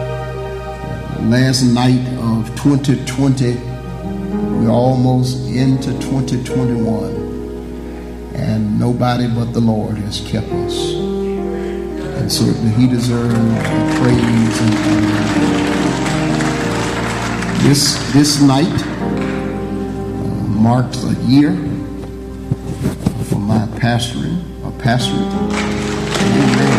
last night of twenty twenty. We're almost into twenty twenty-one. And nobody but the Lord has kept us. And certainly he deserves the praise and honor. This, this night uh, marks a year for my pastoring, or pastorate. Amen.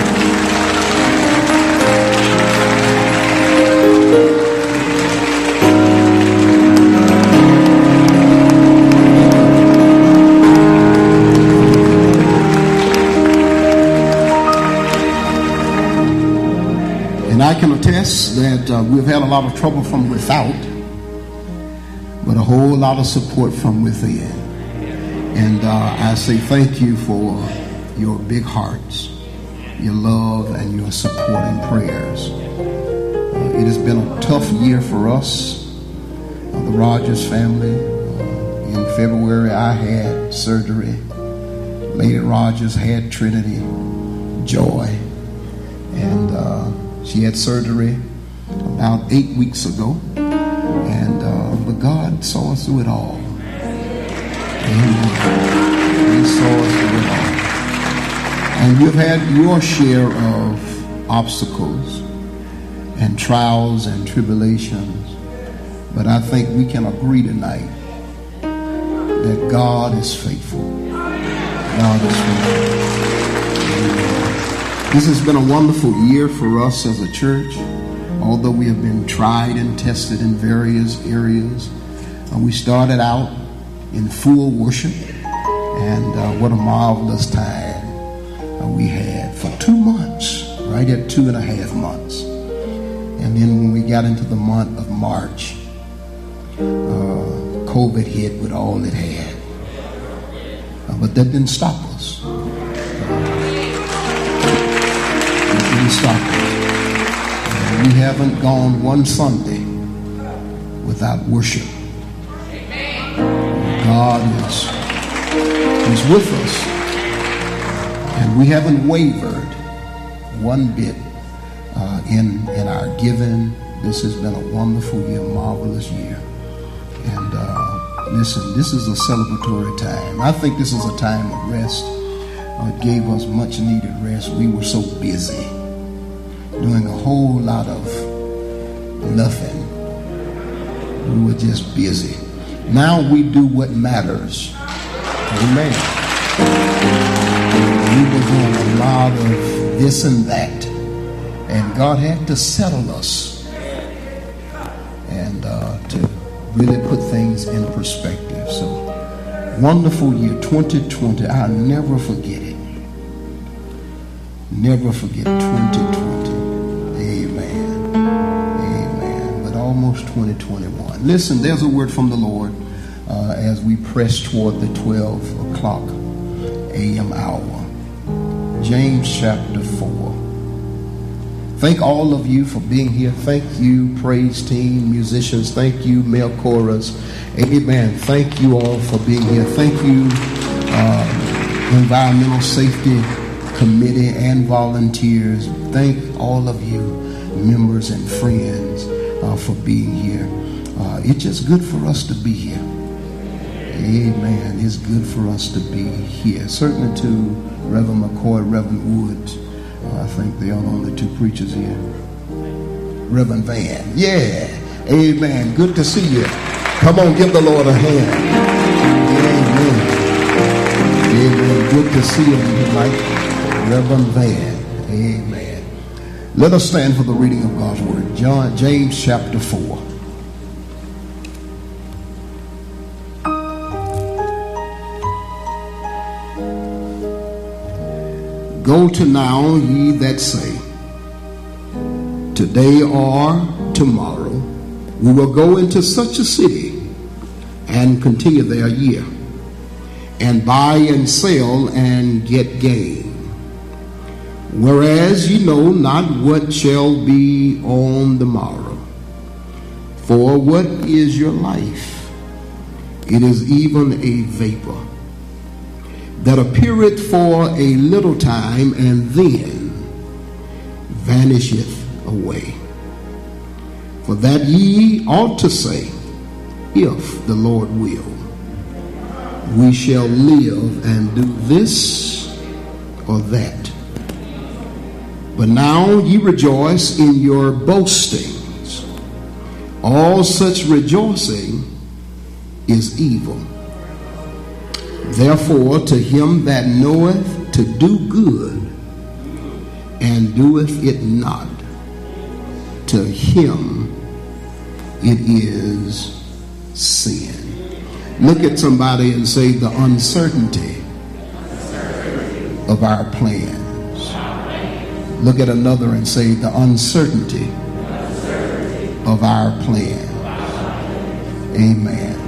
I can attest that uh, we've had a lot of trouble from without, but a whole lot of support from within. And uh, I say thank you for your big hearts, your love, and your support and prayers. Uh, it has been a tough year for us, uh, the Rogers family. Uh, in February, I had surgery. Lady Rogers had Trinity Joy, and uh, she had surgery about eight weeks ago, and uh, but God saw us through it all. Amen. He saw us through it all. And you've had your share of obstacles and trials and tribulations, but I think we can agree tonight that God is faithful. God is faithful. This has been a wonderful year for us as a church. Although we have been tried and tested in various areas, uh, we started out in full worship, and uh, what a marvelous time uh, we had for two months, right at two and a half months. And then when we got into the month of March, uh, COVID hit with all it had. Uh, but that didn't stop us. Stop us. We haven't gone one Sunday without worship. God is, is with us, and we haven't wavered one bit uh, in in our giving. This has been a wonderful year, marvelous year. And uh, listen, this is a celebratory time. I think this is a time of rest. Uh, it gave us much needed rest. We were so busy doing a whole lot of nothing. We were just busy. Now we do what matters. Amen. We were doing a lot of this and that, and God had to settle us and uh, to really put things in perspective. So, wonderful year twenty twenty. I'll never forget it. Never forget twenty twenty. Almost twenty twenty-one. Listen, there's a word from the Lord uh, as we press toward the twelve o'clock a m hour. James chapter four. Thank all of you for being here. Thank you, praise team, musicians. Thank you, male chorus. Amen. Thank you all for being here. Thank you, uh, Environmental Safety Committee and volunteers. Thank all of you, members and friends, uh, for being here. Uh, it's just good for us to be here. Amen. It's good for us to be here. Certainly to Reverend McCoy, Reverend Woods. Uh, I think they are the only two preachers here. Reverend Van. Yeah. Amen. Good to see you. Come on, give the Lord a hand. Amen. Amen. Good to see you tonight. Reverend Van. Amen. Let us stand for the reading of God's word. John, James chapter four. Go to now, ye that say, today or tomorrow, we will go into such a city and continue there a year, and buy and sell and get gain. Whereas ye know not what shall be on the morrow. For what is your life? It is even a vapor that appeareth for a little time, and then vanisheth away. For that ye ought to say, if the Lord will, we shall live and do this or that. But now ye rejoice in your boastings. All such rejoicing is evil. Therefore, to him that knoweth to do good and doeth it not, to him it is sin. Look at somebody and say, the uncertainty of our plans. Look at another and say, the uncertainty of our plans. Amen.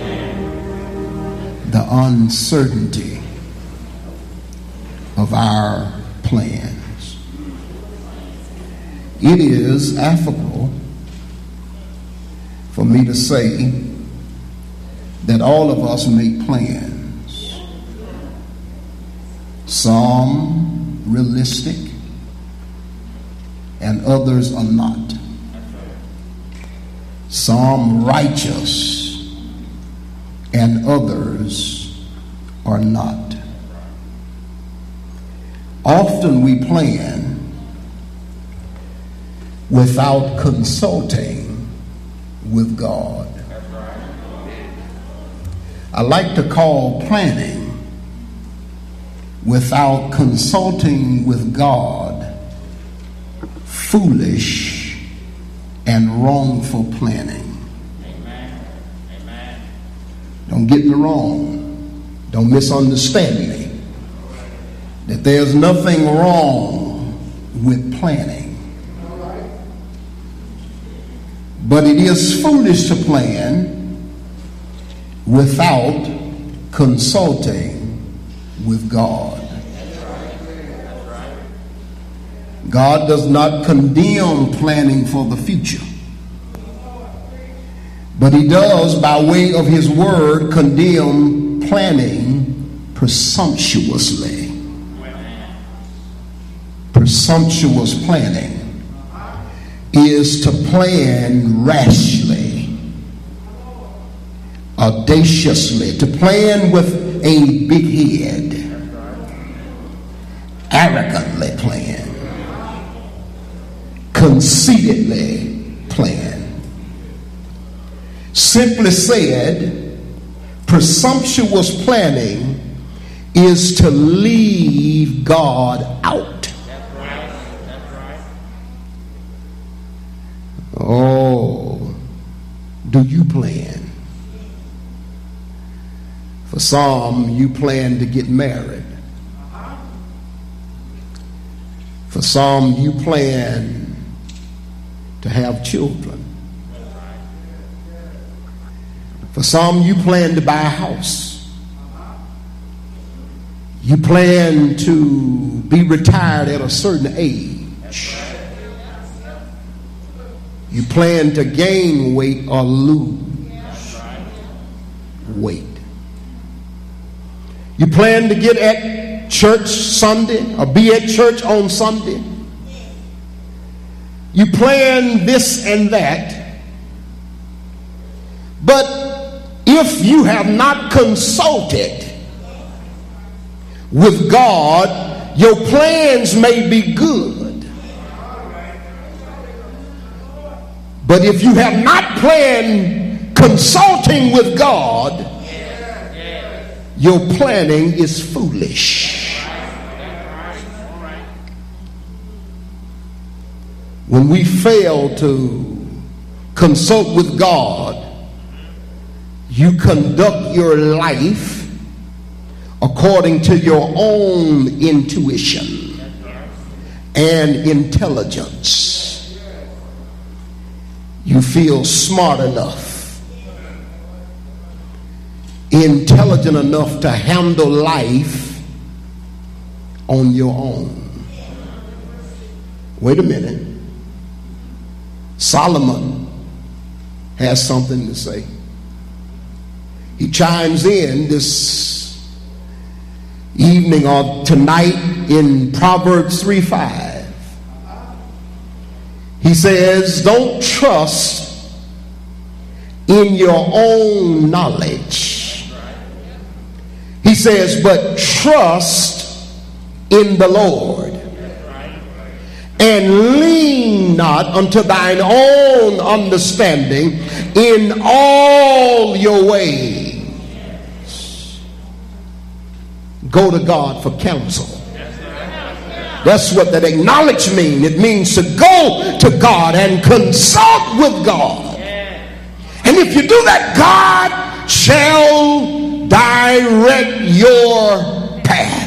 The uncertainty of our plans. It is affable for me to say that all of us make plans. Some realistic and others are not. Some righteous and others are not. Often we plan without consulting with God. I like to call planning without consulting with God foolish and wrongful planning. Don't get me wrong. Don't misunderstand me. That there's nothing wrong with planning. But it is foolish to plan without consulting with God. God does not condemn planning for the future. But he does, by way of his word, condemn planning presumptuously. Presumptuous planning is to plan rashly, audaciously, to plan with a big head, arrogantly plan, conceitedly plan. Simply said, presumptuous planning is to leave God out. That's right. That's right. Oh, do you plan? For some, you plan to get married. For some, you plan to have children. For some, you plan to buy a house. You plan to be retired at a certain age. You plan to gain weight or lose weight. You plan to get at church Sunday or be at church on Sunday. You plan this and that. But if you have not consulted with God, your plans may be good. But if you have not planned consulting with God, your planning is foolish. When we fail to consult with God, you conduct your life according to your own intuition and intelligence. You feel smart enough, intelligent enough to handle life on your own. Wait a minute. Solomon has something to say. He chimes in this evening or tonight in Proverbs three five. He says, don't trust in your own knowledge. He says, but trust in the Lord. And lean not unto thine own understanding in all your ways. Go to God for counsel. That's what that acknowledge means. It means to go to God and consult with God. And if you do that, God shall direct your path.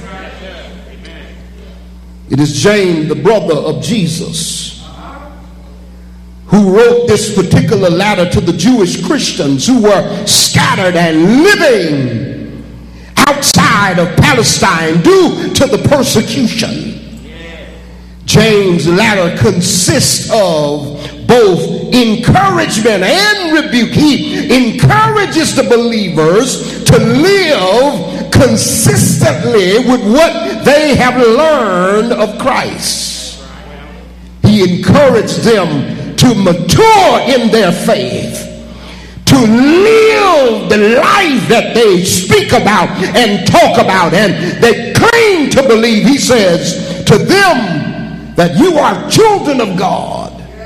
It is James, the brother of Jesus, who wrote this particular letter to the Jewish Christians who were scattered and living outside of Palestine due to the persecution. James' letter consists of both encouragement and rebuke. He encourages the believers to live consistently with what they have learned of Christ. He encouraged them to mature in their faith, to live the life that they speak about and talk about and they claim to believe. He says to them that you are children of God.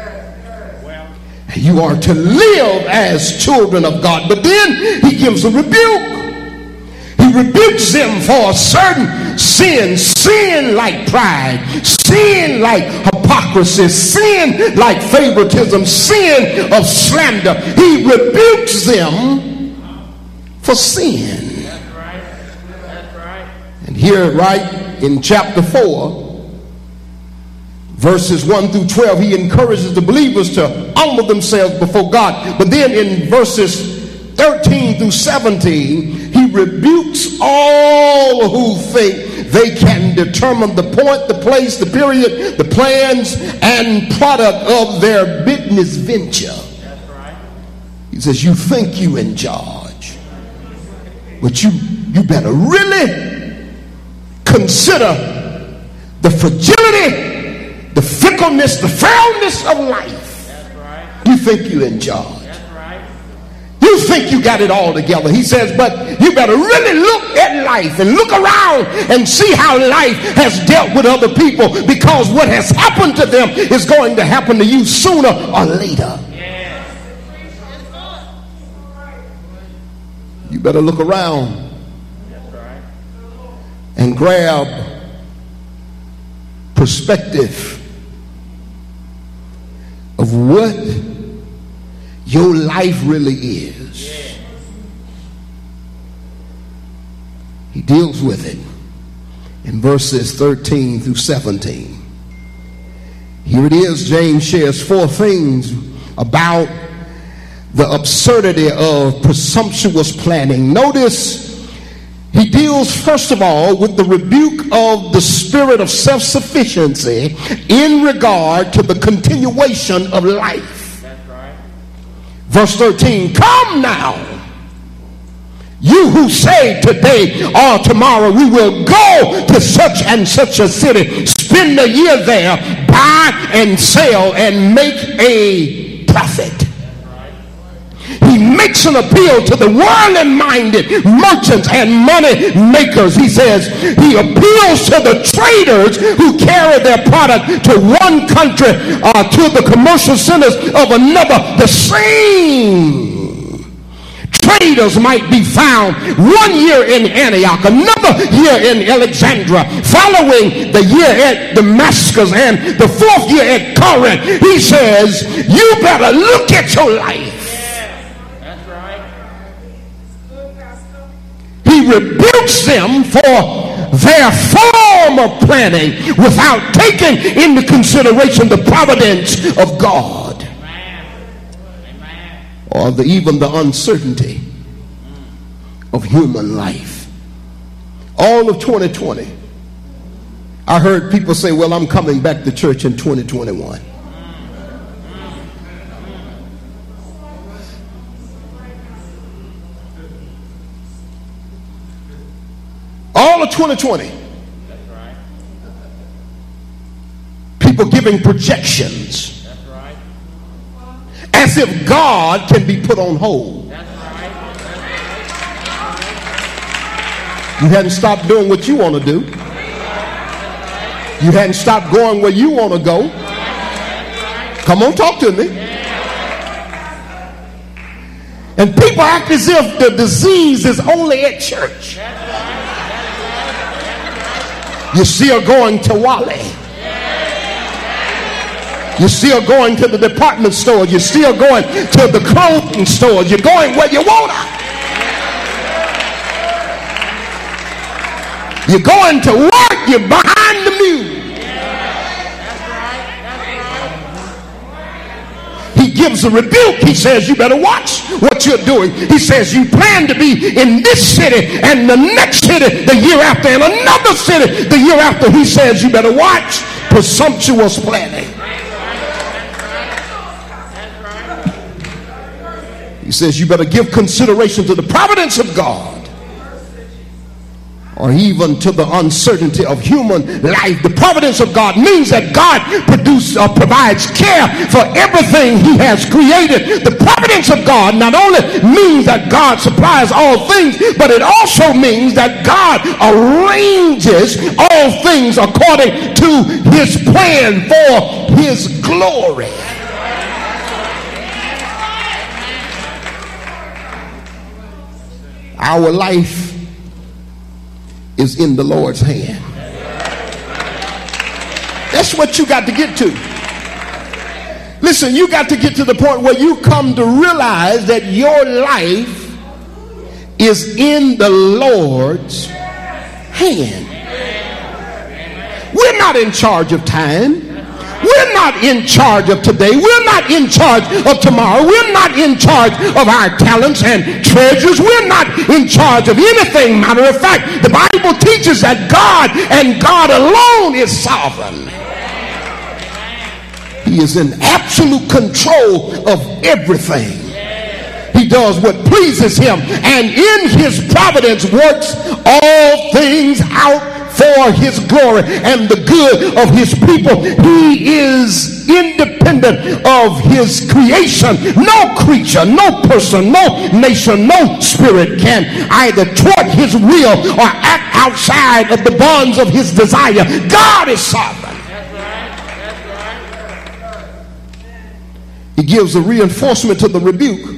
You are to live as children of God. But then he gives a rebuke. He rebukes them for a certain sin. Sin like pride. Sin like hypocrisy. Sin like favoritism. Sin of slander. He rebukes them for sin. That's right. That's right. And here right in chapter four, verses one through twelve, he encourages the believers to humble themselves before God. But then in verses thirteen through seventeen, he rebukes all who think they can determine the point, the place, the period, the plans, and product of their business venture. That's right. He says, you think you in charge, but you, you better really consider the fragility, the fickleness, the frailness of life. That's right. You think you're in charge. That's right. You think you got it all together. He says, but you better really look at life and look around and see how life has dealt with other people, because what has happened to them is going to happen to you sooner or later. Yes. You better look around. That's right. And grab perspective of what your life really is. Yeah. He deals with it in verses thirteen through seventeen. Here it is. James shares four things about the absurdity of presumptuous planning. Notice he deals deals first of all with the rebuke of the spirit of self-sufficiency in regard to the continuation of life. That's right. Verse thirteen, come now, you who say today or tomorrow we will go to such and such a city, spend a year there, buy and sell and make a profit. He makes an appeal to the worldly-minded merchants and money makers. He says he appeals to the traders who carry their product to one country uh, to the commercial centers of another. The same traders might be found one year in Antioch, another year in Alexandria, following the year at Damascus, and the fourth year at Corinth. He says you better look at your life. He rebukes them for their form of planning without taking into consideration the providence of God. Or the, even the uncertainty of human life. All of twenty twenty, I heard people say, well, I'm coming back to church in twenty twenty-one. All of twenty twenty. That's right. People giving projections. That's right. As if God can be put on hold. That's right. You hadn't stopped doing what you want to do. You hadn't stopped going where you want to go. Come on, talk to me. And people act as if the disease is only at church. You're still going to Wally. You're still going to the department store. You're still going to the clothing store. You're going where you want to. You're going to work. You're behind the mule. He gives a rebuke. He says you better watch what you're doing. He says you plan to be in this city and the next city the year after and another city the year after. He says you better watch presumptuous planning. He says you better give consideration to the providence of God, or even to the uncertainty of human life. The providence of God means that God produce, uh, provides care for everything he has created. The providence of God not only means that God supplies all things, but it also means that God arranges all things according to his plan for his glory. Our life is in the Lord's hand. That's what you got to get to. Listen, you got to get to the point where you come to realize that your life is in the Lord's hand. We're not in charge of time. We're not in charge of today. We're not in charge of tomorrow. We're not in charge of our talents and treasures. We're not in charge of anything. Matter of fact, the Bible teaches that God and God alone is sovereign. He is in absolute control of everything. He does what pleases him, and in his providence works all things out for his glory and the good of his people. He is independent of his creation. No creature, no person, no nation, no spirit can either thwart his will or act outside of the bonds of his desire. God is sovereign. He gives a reinforcement to the rebuke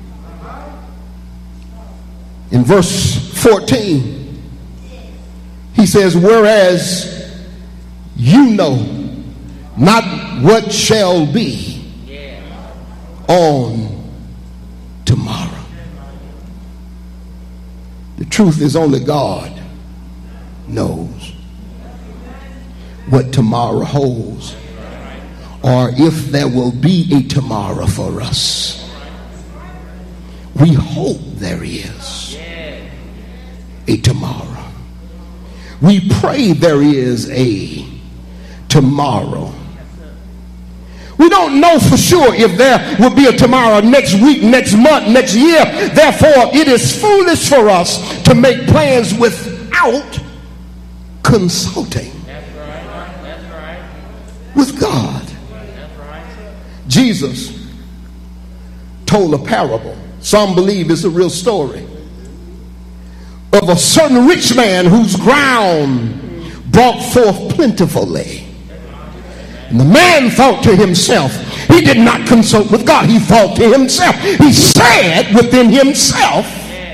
in verse fourteen. He says, whereas you know not what shall be on tomorrow. The truth is only God knows what tomorrow holds, or if there will be a tomorrow for us. We hope there is a tomorrow. We pray there is a tomorrow. We don't know for sure if there will be a tomorrow, next week, next month, next year. Therefore, it is foolish for us to make plans without consulting with God. Jesus told a parable. Some believe it's a real story of a certain rich man whose ground brought forth plentifully. And the man thought to himself, he did not consult with God, he thought to himself, he said within himself,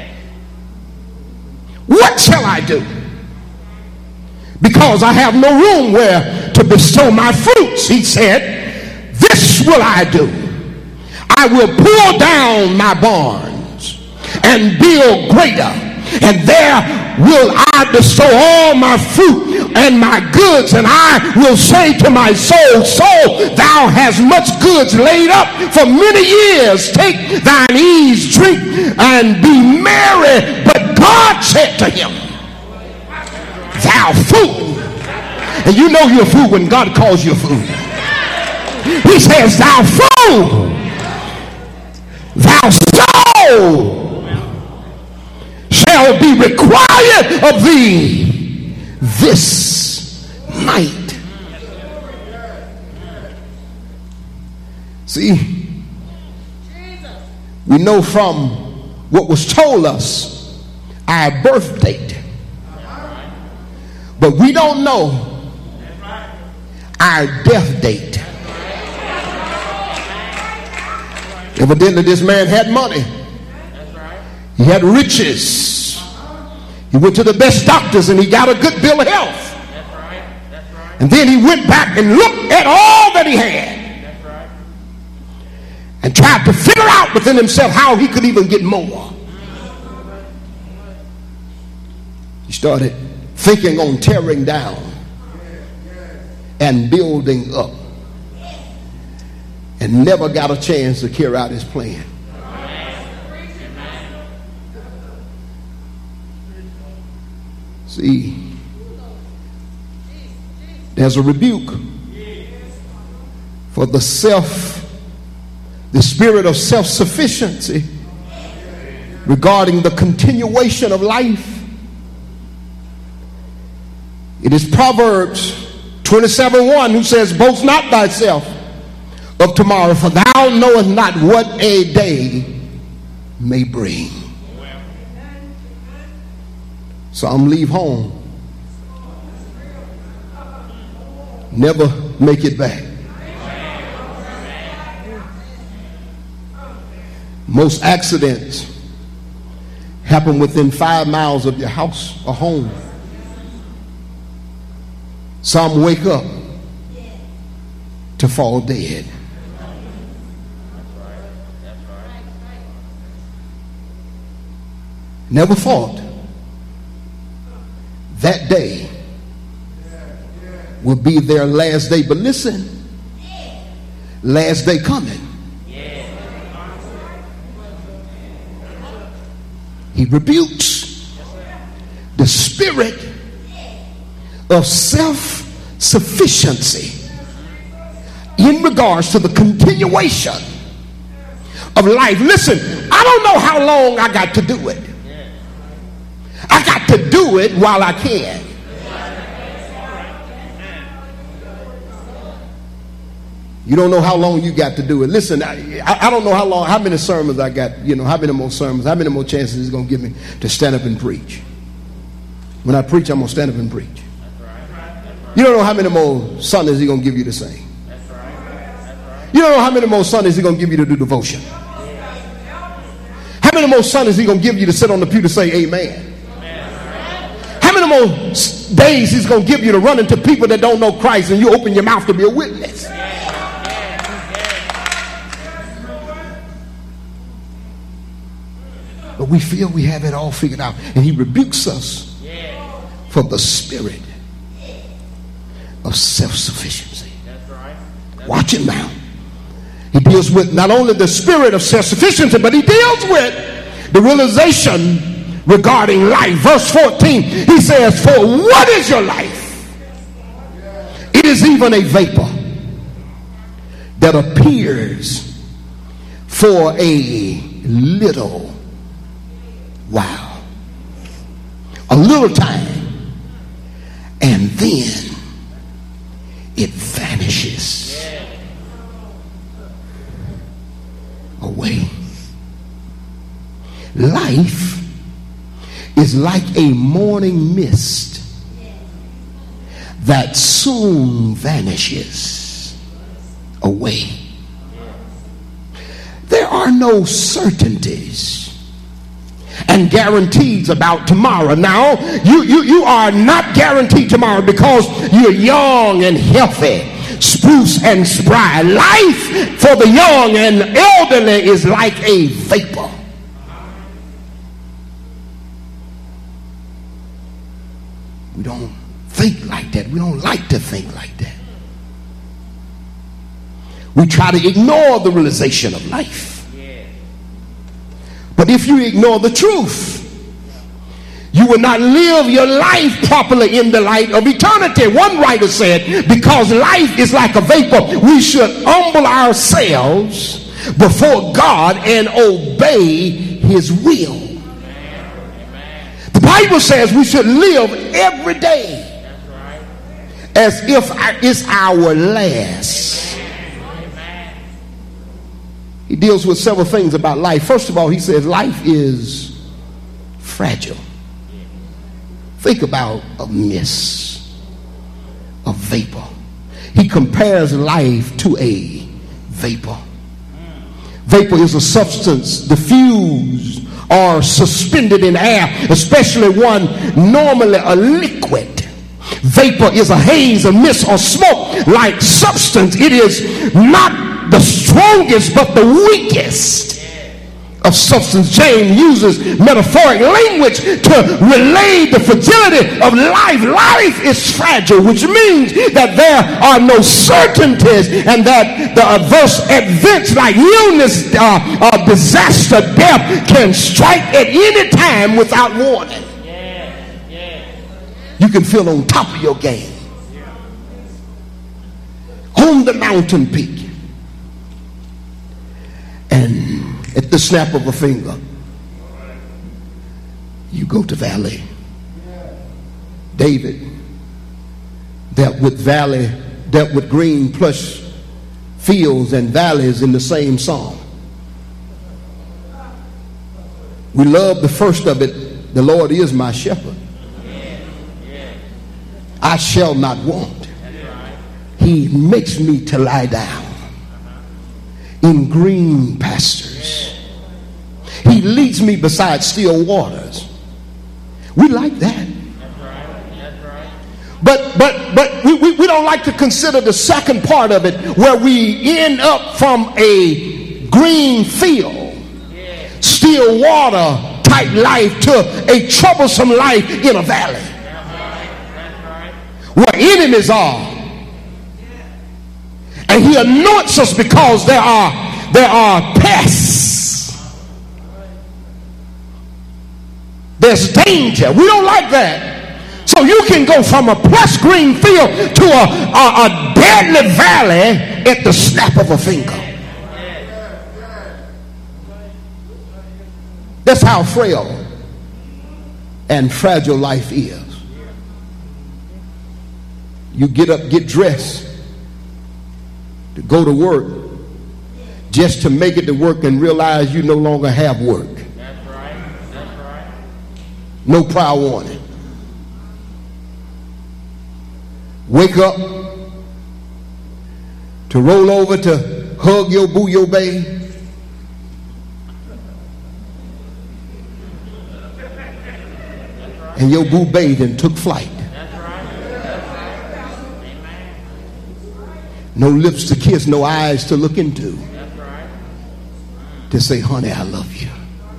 what shall I do? Because I have no room where to bestow my fruits, he said, this will I do. I will pull down my barns and build greater, and there will I bestow all my fruit and my goods, and I will say to my soul, soul, thou hast much goods laid up for many years. Take thine ease, drink, and be merry. But God said to him, thou fool. And you know you're a fool when God calls you a fool. He says, thou fool, thou soul shall be required of thee this night. See, we know from what was told us our birth date, but we don't know our death date. Evidently, this man had money. He had riches. He went to the best doctors and he got a good bill of health. And then he went back and looked at all that he had and tried to figure out within himself how he could even get more. He started thinking on tearing down and building up, and never got a chance to carry out his plan. See, there's a rebuke for the self, the spirit of self-sufficiency regarding the continuation of life. It is Proverbs twenty-seven one who says, boast not thyself of tomorrow, for thou knowest not what a day may bring. Some leave home, never make it back. Most accidents happen within five miles of your house or home. Some wake up to fall dead. Never thought that day will be their last day. But listen, last day coming. He rebukes the spirit of self-sufficiency in regards to the continuation of life. Listen, I don't know how long I got to do it. I got to do it while I can. You don't know how long you got to do it. Listen, I, I don't know how long, how many sermons I got, you know, how many more sermons, how many more chances he's going to give me to stand up and preach. When I preach, I'm going to stand up and preach. You don't know how many more Sundays he's going to give you to sing. You don't know how many more Sundays he's going to give you to do devotion. How many more Sundays he's going to give you to sit on the pew to say amen. How many more days he's going to give you to run into people that don't know Christ and you open your mouth to be a witness. But we feel we have it all figured out. And he rebukes us for the spirit of self-sufficiency. Watch him now. He deals with not only the spirit of self-sufficiency, but he deals with the realization regarding life. Verse fourteen, he says, for what is your life? It is even a vapor that appears for a little while, a little time, and then it vanishes away. Life is like a morning mist that soon vanishes away. There are no certainties and guarantees about tomorrow. Now, you, you, you are not guaranteed tomorrow because you're young and healthy, spruce and spry. Life for the young and elderly is like a vapor. We don't think like that. We don't like to think like that. We try to ignore the realization of life. But if you ignore the truth, you will not live your life properly in the light of eternity. One writer said, because life is like a vapor, we should humble ourselves before God and obey his will. The Bible says we should live every day as if it's our last. He deals with several things about life. First of all, he says life is fragile. Think about a mist, a vapor. He compares life to a vapor. Vapor is a substance diffused or suspended in air, especially one normally a liquid. Vapor is a haze, a mist, or smoke-like substance. It is not the strongest but the weakest of substance. James uses metaphoric language to relay the fragility of life. Life is fragile, which means that there are no certainties and that the adverse events like illness, uh, uh, disaster, death can strike at any time without warning. You can feel on top of your game, on the mountain peak, and at the snap of a finger, you go to valley. David dealt with valley, dealt with green plush fields and valleys in the same psalm. We love the first of it, the Lord is my shepherd. I shall not want. He makes me to lie down in green pastures. He leads me beside still waters. We like that. But but but we, we, we don't like to consider the second part of it, where we end up from a green field, still water type life to a troublesome life in a valley where enemies are. And he anoints us because there are there are pests. There's danger. We don't like that. So you can go from a plush green field to a, a, a deadly valley at the snap of a finger. That's how frail and fragile life is. You get up, get dressed to go to work, just to make it to work and realize you no longer have work. That's right. That's right. No prior warning. Wake up to roll over to hug your boo, your babe. And your boo bathed and took flight. No lips to kiss, no eyes to look into. That's right. To say, honey, I love you.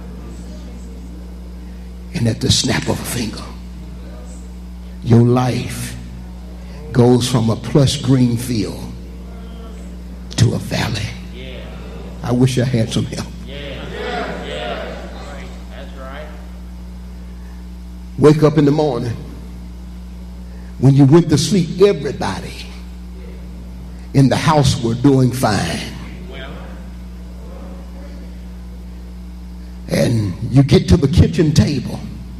And at the snap of a finger, your life goes from a plush green field to a valley. Yeah. I wish I had some help. Yeah. Yeah. That's right. wake up in the morning. When you went to sleep, everybody in the house were doing fine. And you get to the kitchen table,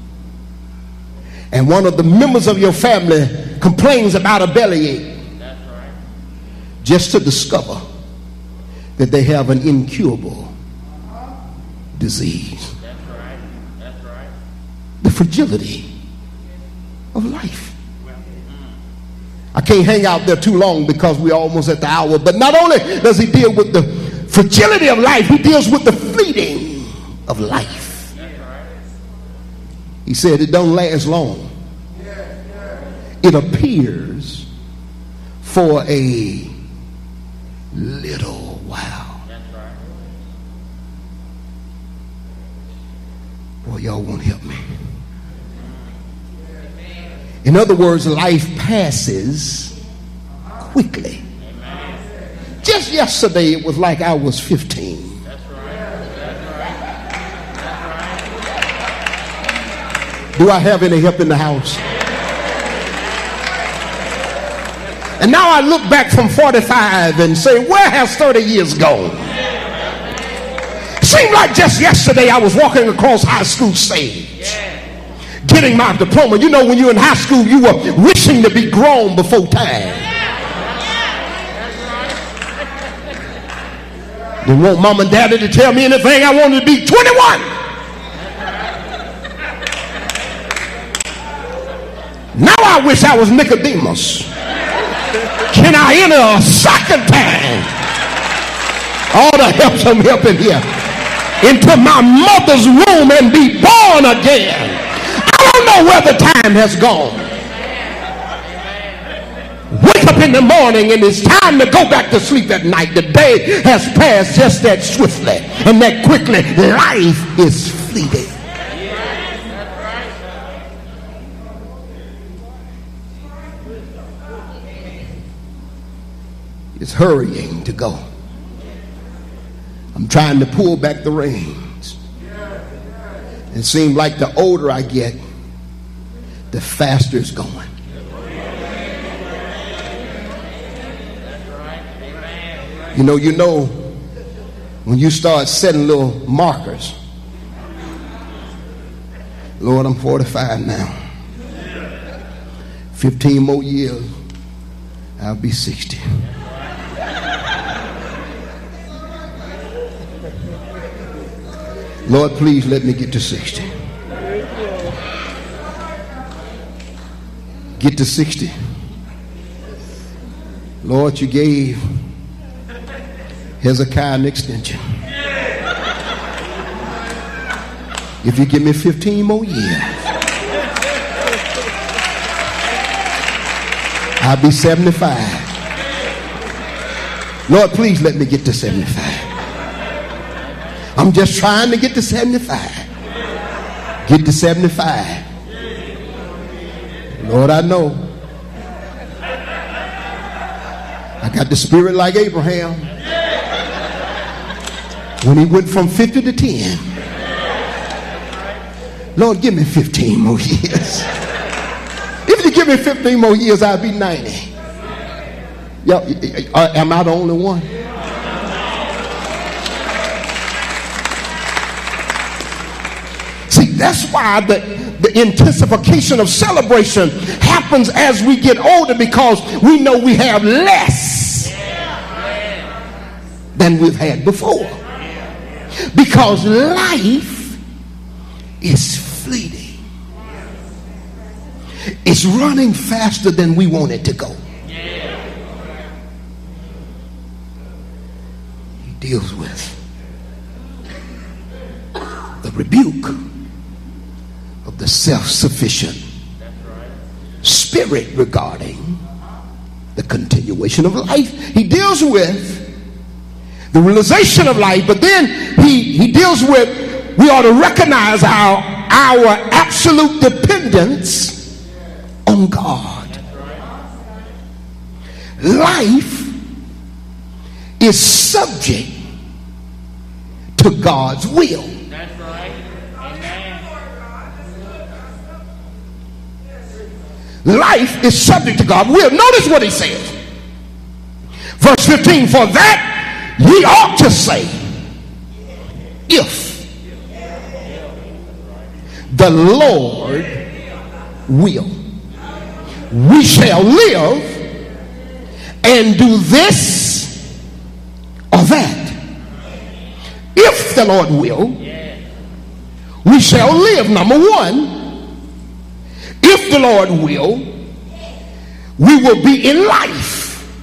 and one of the members of your family complains about a bellyache. That's right. Just to discover that they have an incurable disease. That's right. That's right. The fragility of life. I can't hang out there too long because we're almost at the hour. But not only does he deal with the fragility of life, he deals with the fleeting of life. He said it don't last long. It appears for a little while. Boy, y'all won't help me. In other words, life passes quickly. Just yesterday it was like I was fifteen. Do I have any help in the house? And now I look back from forty-five and say, where has thirty years gone? Seemed like just yesterday I was walking across high school stage, getting my diploma. You know, when you're in high school, you were wishing to be grown before time. Didn't want mom and daddy to tell me anything. I wanted to be twenty-one. Now I wish I was Nicodemus. Can I enter a second time? All the help, some help in here. Into my mother's womb and be born again. I don't know where the time has gone. Wake up in the morning and it's time to go back to sleep at night. The day has passed just that swiftly and that quickly. Life is fleeting. It's hurrying to go. I'm trying to pull back the reins. It seems like the older I get, the faster it's going. You know, you know, when you start setting little markers. Lord, I'm forty-five now. fifteen more years, I'll be sixty. Lord, please let me get to sixty. Get to sixty. Lord, you gave Hezekiah an extension. If you give me fifteen more years, I'll be seventy-five. Lord, please let me get to seventy-five. I'm just trying to get to seventy-five. Get to seventy-five. Lord, I know. I got the spirit like Abraham. When he went from fifty to ten. Lord, give me fifteen more years. If you give me fifteen more years, I'll be ninety. Yo, am I the only one? That's why the, the intensification of celebration happens as we get older, because we know we have less than we've had before. Because life is fleeting. It's running faster than we want it to go. He deals with the rebuke of the self-sufficient spirit regarding the continuation of life. He deals with the realization of life, but then he, he deals with, we ought to recognize our, our absolute dependence on God. Life is subject to God's will. life is subject to God's will. Notice what he says. Verse fifteen, for that ye ought to say, if the Lord will, we shall live and do this or that. If the Lord will, we shall live. Number one, if the Lord will, we will be in life.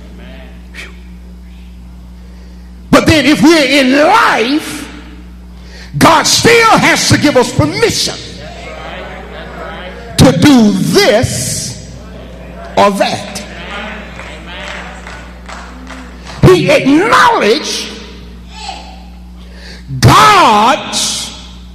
But then if we're in life, God still has to give us permission to do this or that. He acknowledged God's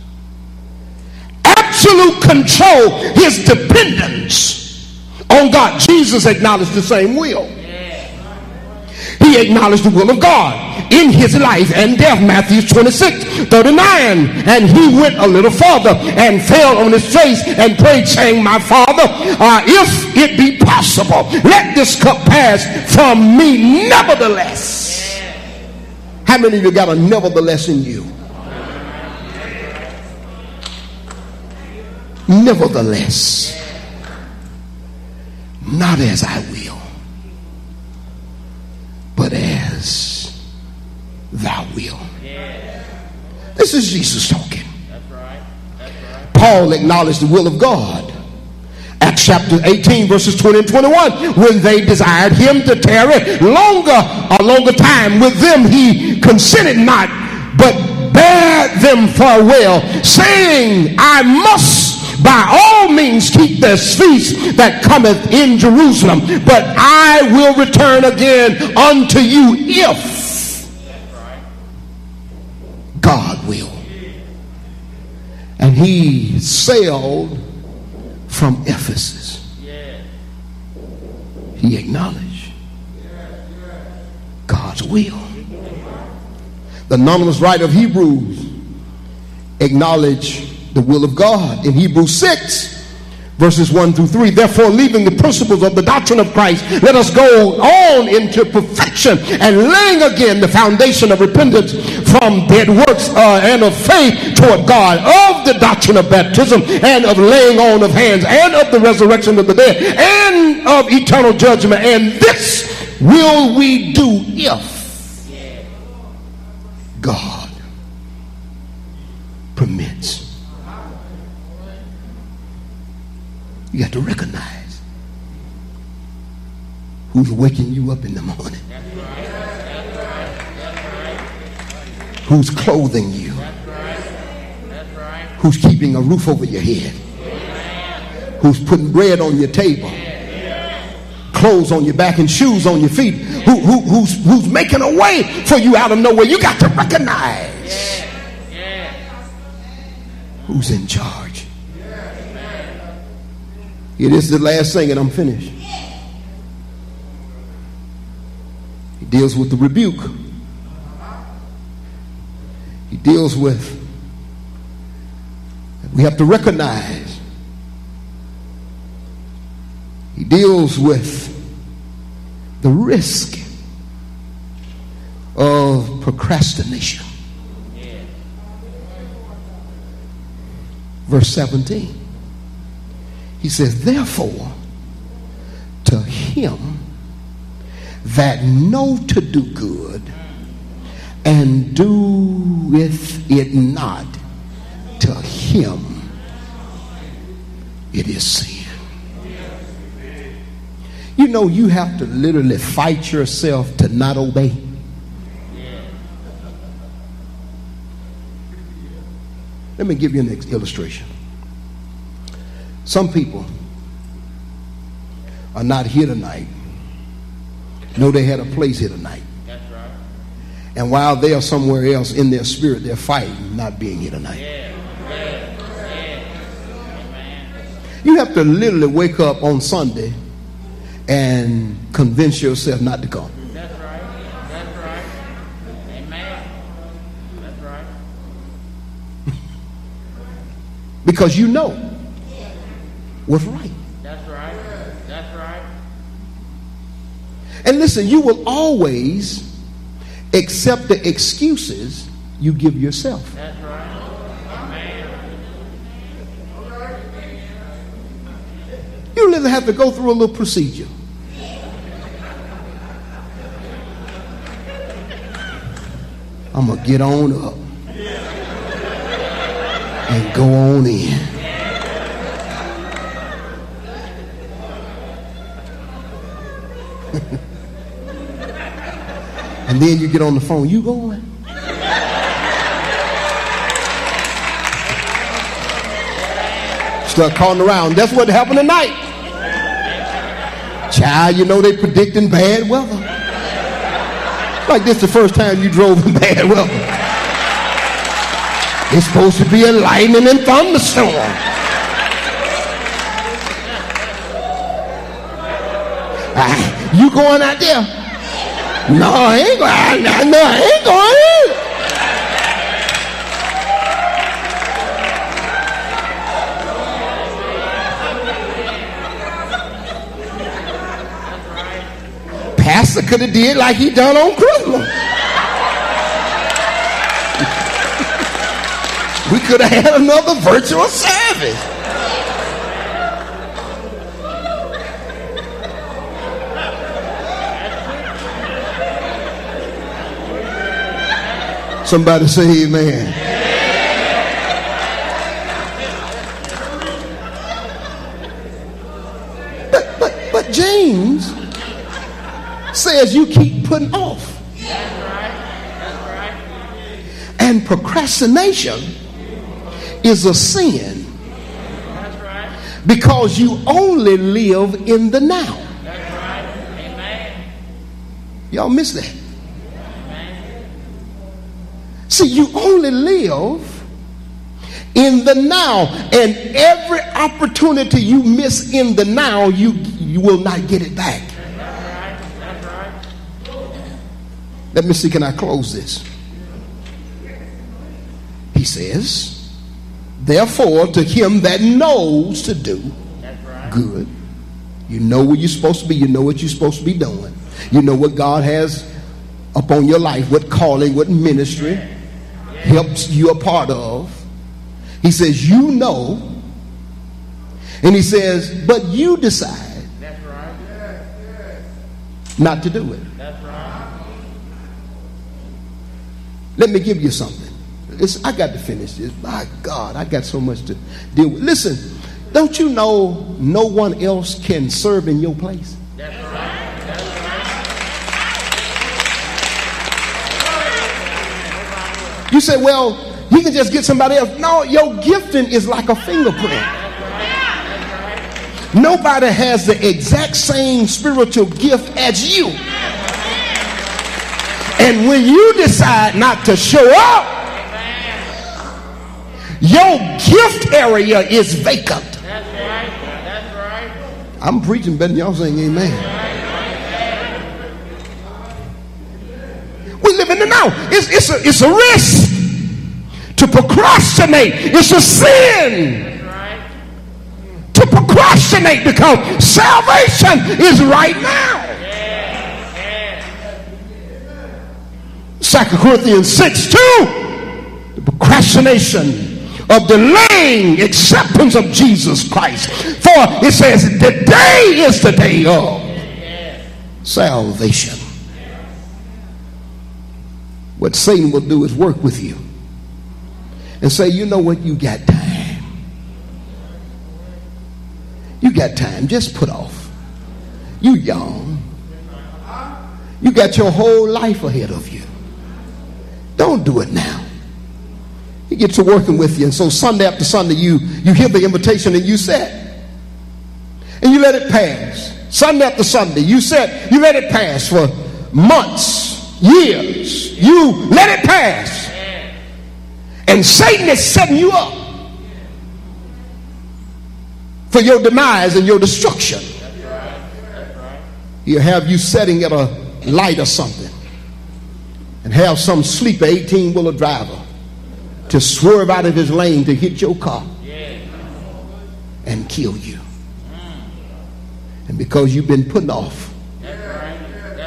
absolute control, his dependence on God. Jesus acknowledged the same will. He acknowledged the will of God in his life and death. Matthew twenty-six, thirty-nine. And he went a little farther and fell on his face and prayed, saying, my Father, uh, if it be possible, let this cup pass from me. Nevertheless. How many of you got a nevertheless in you? Nevertheless, not as I will, but as thou will. This is Jesus talking. Paul acknowledged the will of God. Acts chapter eighteen, verses twenty and twenty-one. When they desired him to tarry longer, a longer time with them, he consented not, but bade them farewell, saying, I must by all means keep this feast that cometh in Jerusalem, but I will return again unto you if God will. And he sailed from Ephesus. He acknowledged God's will. The anonymous writer of Hebrews acknowledged the will of God in Hebrews six, verses one through three. Therefore, leaving the principles of the doctrine of Christ, let us go on into perfection, and laying again the foundation of repentance from dead works uh, and of faith toward God, of the doctrine of baptism and of laying on of hands, and of the resurrection of the dead, and of eternal judgment. And this will we do if God permits. You have to recognize who's waking you up in the morning, who's clothing you, who's keeping a roof over your head, who's putting bread on your table, clothes on your back and shoes on your feet, who, who, who's, who's making a way for you out of nowhere. You got to recognize who's in charge. It is the last thing, and I'm finished. He deals with the rebuke. He deals with, we have to recognize. He deals with the risk of procrastination. Verse seventeen. He says, therefore, to him that know to do good and doeth it not, to him it is sin. You know, you have to literally fight yourself to not obey. Let me give you an illustration. Some people are not here tonight. Know they had a place here tonight. That's right. And while they are somewhere else in their spirit, they're fighting not being here tonight. Yeah. Yeah. Yeah. You have to literally wake up on Sunday and convince yourself not to come. That's right. That's right. Amen. That's right. Because you know what's right. That's right. And listen, you will always accept the excuses you give yourself. That's right. You literally have to go through a little procedure. I'm going to get on up and go on in. And then you get on the phone. You going? Start calling around. That's what happened tonight. Child, you know they predicting bad weather. Like this the first time you drove in bad weather. It's supposed to be a lightning and thunderstorm. Ah, you going out there? No, I ain't going. No, I ain't going. Pastor could have did like he done on Christmas. We could have had another virtual service. Somebody say amen. But, but, but James says you keep putting off. And procrastination is a sin because you only live in the now. Y'all miss that? See, you only live in the now, and every opportunity you miss in the now, you, you will not get it back. Let me see, can I close this? He says, therefore, to him that knows to do good, you know where you're supposed to be, you know what you're supposed to be doing, you know what God has upon your life, what calling, what ministry helps you a part of. He says, you know, and he says, but you decide not to do it. Let me give you something. It's, I got to finish this. My God, I got so much to deal with. Listen, don't you know no one else can serve in your place? That's right. That's right. You say, well, he can just get somebody else. No, your gifting is like a fingerprint. Nobody has the exact same spiritual gift as you. And when you decide not to show up, your gift area is vacant. That's right. That's right. I'm preaching better than y'all saying amen. We live in the now. It's, it's, a, it's a risk to procrastinate. It's a sin to procrastinate because salvation is right now. Second Corinthians six two, the procrastination of delaying acceptance of Jesus Christ. For it says, the day is the day of salvation. What Satan will do is work with you and say, you know what, you got time. You got time, just put off. You young. You got your whole life ahead of you. Don't do it now. He gets to working with you, and so Sunday after Sunday you you hear the invitation and you sit and you let it pass. Sunday after Sunday you sit, you let it pass for months, years. You let it pass, and Satan is setting you up for your demise and your destruction. He'll have you sitting at a light or something and have some sleeper eighteen-wheeler driver to swerve out of his lane to hit your car and kill you. And because you've been putting off,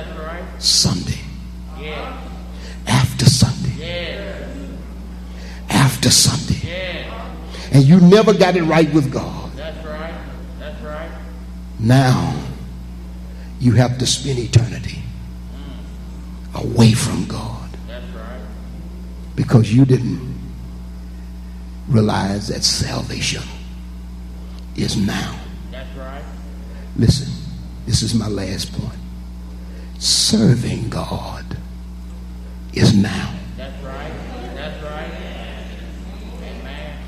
Sunday. After Sunday. After Sunday. And you never got it right with God. That's right. That's right. Now you have to spend eternity away from God. That's right. Because you didn't realize that salvation is now. That's right. Listen, this is my last point. Serving God is now. That's right. That's right. Amen.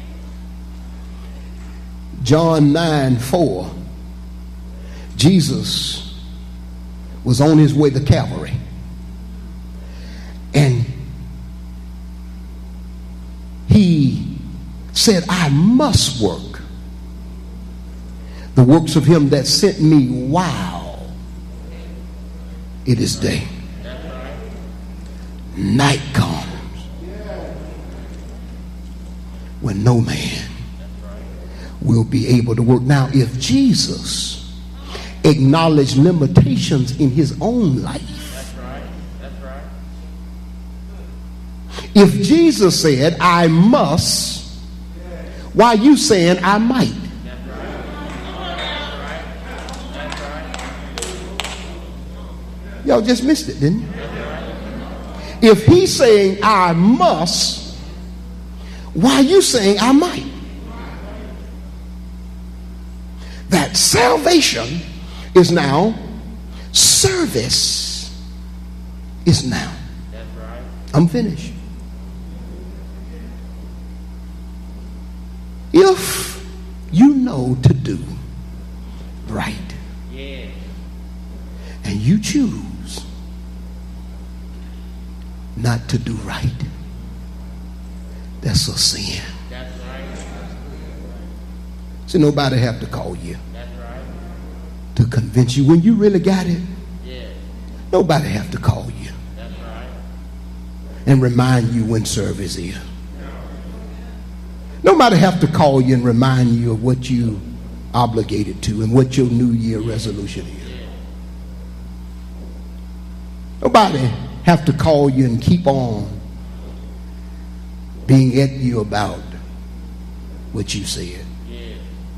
John nine four. Jesus was on his way to Calvary. And he said, I must work the works of him that sent me while it is day. Night comes when no man will be able to work. Now, if Jesus acknowledged limitations in his own life, if Jesus said, I must, why are you saying I might? Y'all just missed it, didn't you? If he's saying I must, why are you saying I might? That salvation is now, service is now. I'm finished. If you know to do right, Yeah. and you choose not to do right, that's a sin. That's right. So nobody have to call you That's right. to convince you when you really got it. Yeah. Nobody have to call you That's right. and remind you when service is. Nobody have to call you and remind you of what you obligated to and what your New Year resolution is. Nobody have to call you and keep on being at you about what you said. Yeah.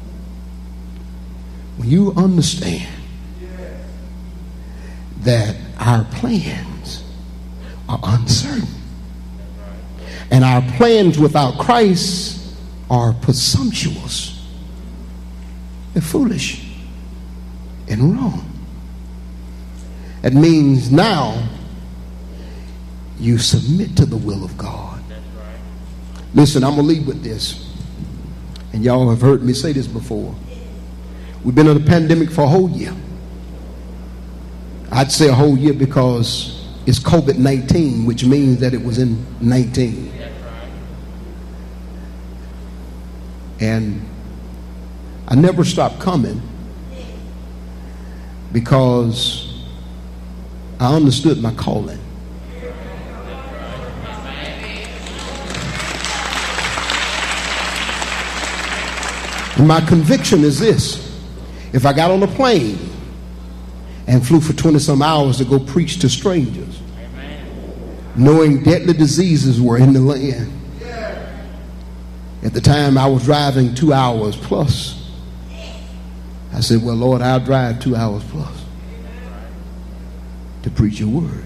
When you understand that our plans are uncertain and our plans without Christ are presumptuous, they're foolish and wrong. It means now you submit to the will of God. That's right. Listen, I'm going to leave with this. And y'all have heard me say this before. We've been in a pandemic for a whole year. I'd say a whole year because it's COVID nineteen, which means that it was in nineteen. That's right. And I never stopped coming because I understood my calling. And my conviction is this: if I got on a plane and flew for twenty some hours to go preach to strangers, knowing deadly diseases were in the land, at the time I was driving two hours plus, I said, well, Lord, I'll drive two hours plus to preach your word.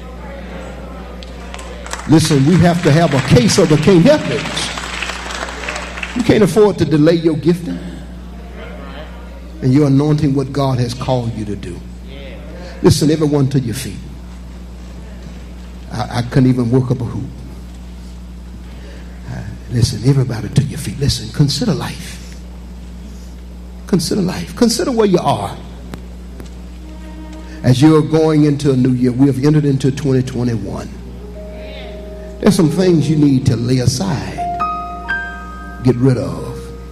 Listen, we have to have a case of the can't help it. You can't afford to delay your gifting and your anointing, what God has called you to do. Listen, everyone to your feet. I, I couldn't even work up a hoop. Uh, listen, everybody to your feet. Listen, consider life. Consider life. Consider where you are. As you're going into a new year, we have entered into twenty twenty-one. There's some things you need to lay aside, get rid of.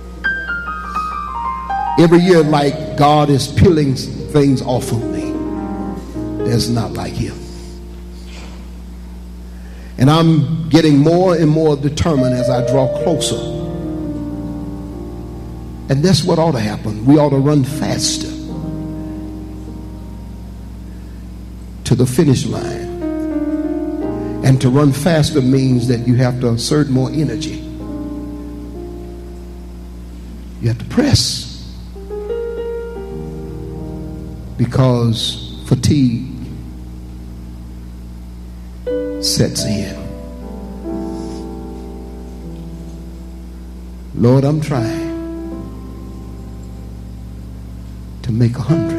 Every year, like God is peeling things off of me that's not like him. And I'm getting more and more determined as I draw closer. And that's what ought to happen. We ought to run faster to the finish line. And to run faster means that you have to exert more energy. You have to press, because fatigue sets in. Lord, I'm trying to make a hundred.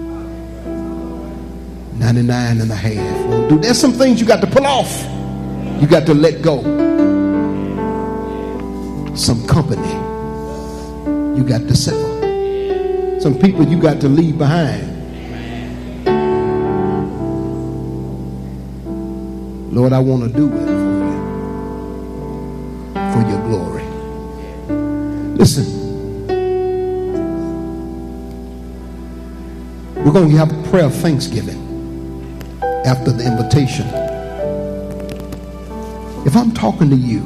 ninety-nine and a half won't do. There's some things you got to pull off. You got to let go. Some company you got to sever. Some people you got to leave behind. Lord, I want to do it for you, for your glory. Listen, we're going to have a prayer of thanksgiving after the invitation. If I'm talking to you,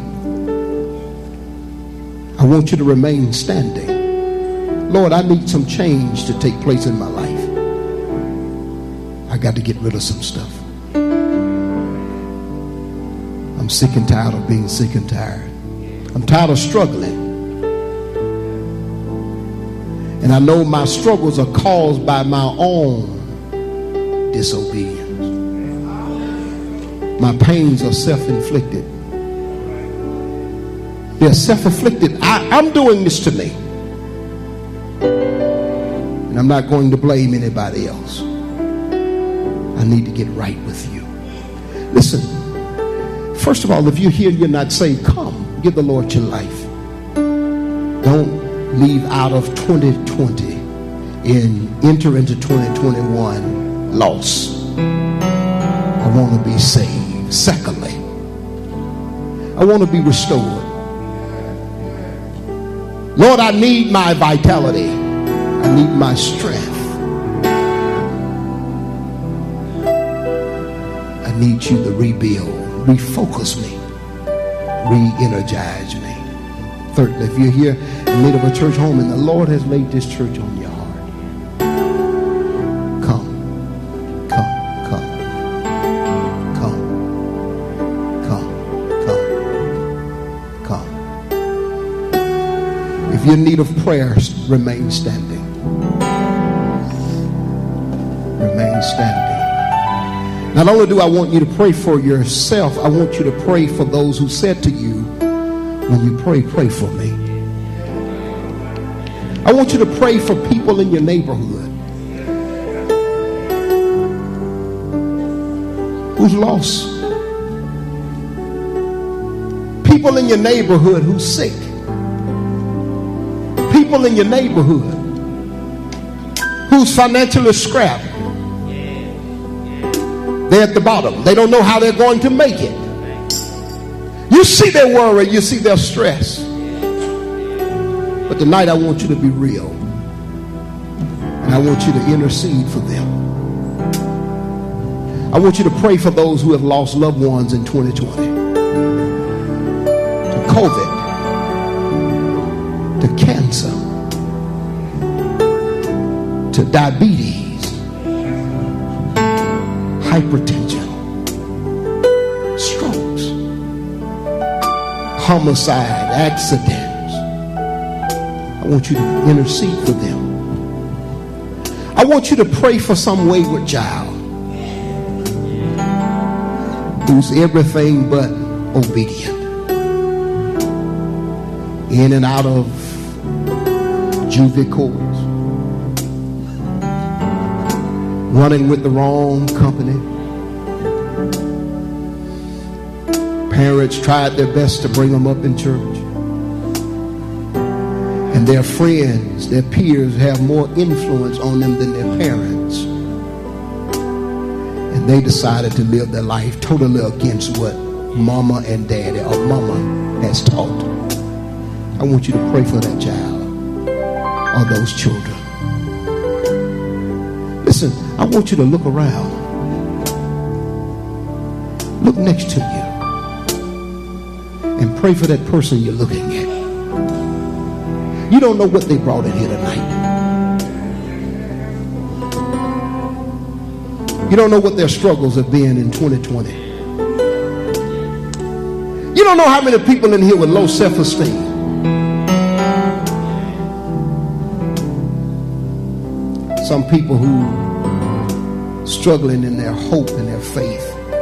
I want you to remain standing. Lord, I need some change to take place in my life. I got to get rid of some stuff. I'm sick and tired of being sick and tired. I'm tired of struggling. And I know my struggles are caused by my own disobedience. My pains are self-inflicted. They're self-inflicted. I, I'm doing this to me. And I'm not going to blame anybody else. I need to get right with you. Listen, first of all, if you're here and you're not saved, come, give the Lord your life. Don't leave out of twenty twenty and enter into twenty twenty-one lost. I want to be saved. Secondly, I want to be restored. Lord, I need my vitality. I need my strength. I need you to rebuild, refocus me, re-energize me. Thirdly, if you're here in need of a church home and the Lord has laid this church on your heart, come, come, come, come, come, come, come. If you're in need of prayer, remain standing. Remain standing. Not only do I want you to pray for yourself, I want you to pray for those who said to you, when you pray, pray for me. I want you to pray for people in your neighborhood who's lost. People in your neighborhood who's sick. People in your neighborhood who's financially scrapped. They're at the bottom. They don't know how they're going to make it. You see their worry, you see their stress. But tonight I want you to be real. And I want you to intercede for them. I want you to pray for those who have lost loved ones in twenty twenty. To COVID. To cancer. To diabetes. Hypertension. Strokes. Homicide, accidents. I want you to intercede for them. I want you to pray for some wayward child who's everything but obedient, in and out of juvie courts, running with the wrong company. Parents tried their best to bring them up in church. And their friends, their peers have more influence on them than their parents. And they decided to live their life totally against what mama and daddy or mama has taught. I want you to pray for that child or those children. Listen, I want you to look around. Look next to you. And pray for that person you're looking at. You don't know what they brought in here tonight. You don't know what their struggles have been in twenty twenty. You don't know how many people in here with low self-esteem. Some people who are struggling in their hope and their faith.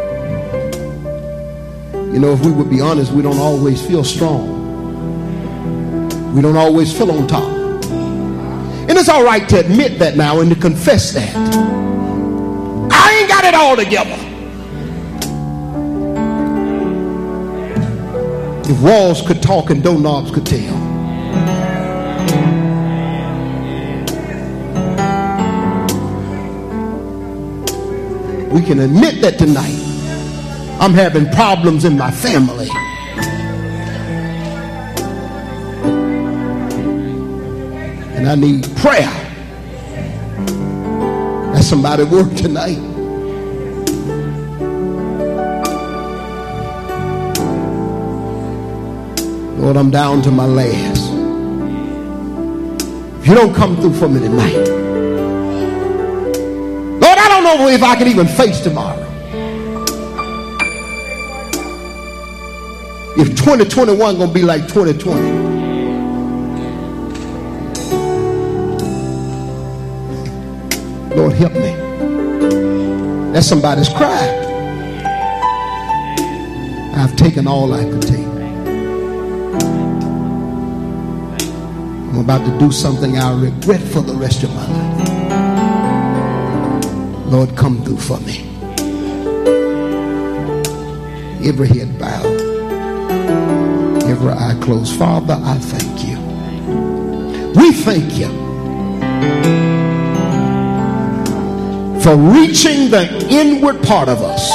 You know, if we would be honest, we don't always feel strong. We don't always feel on top. And it's all right to admit that now and to confess that. I ain't got it all together. If walls could talk and doorknobs could tell. We can admit that tonight. I'm having problems in my family. And I need prayer. That's somebody at work tonight. Lord, I'm down to my last. If you don't come through for me tonight, Lord, I don't know if I can even face tomorrow. If twenty twenty-one gonna be like twenty twenty. Lord, help me. That's somebody's cry. I've taken all I could take. I'm about to do something I'll regret for the rest of my life. Lord, come through for me. Every head bowed, every eye closed. Father, I thank you. We thank you for reaching the inward part of us.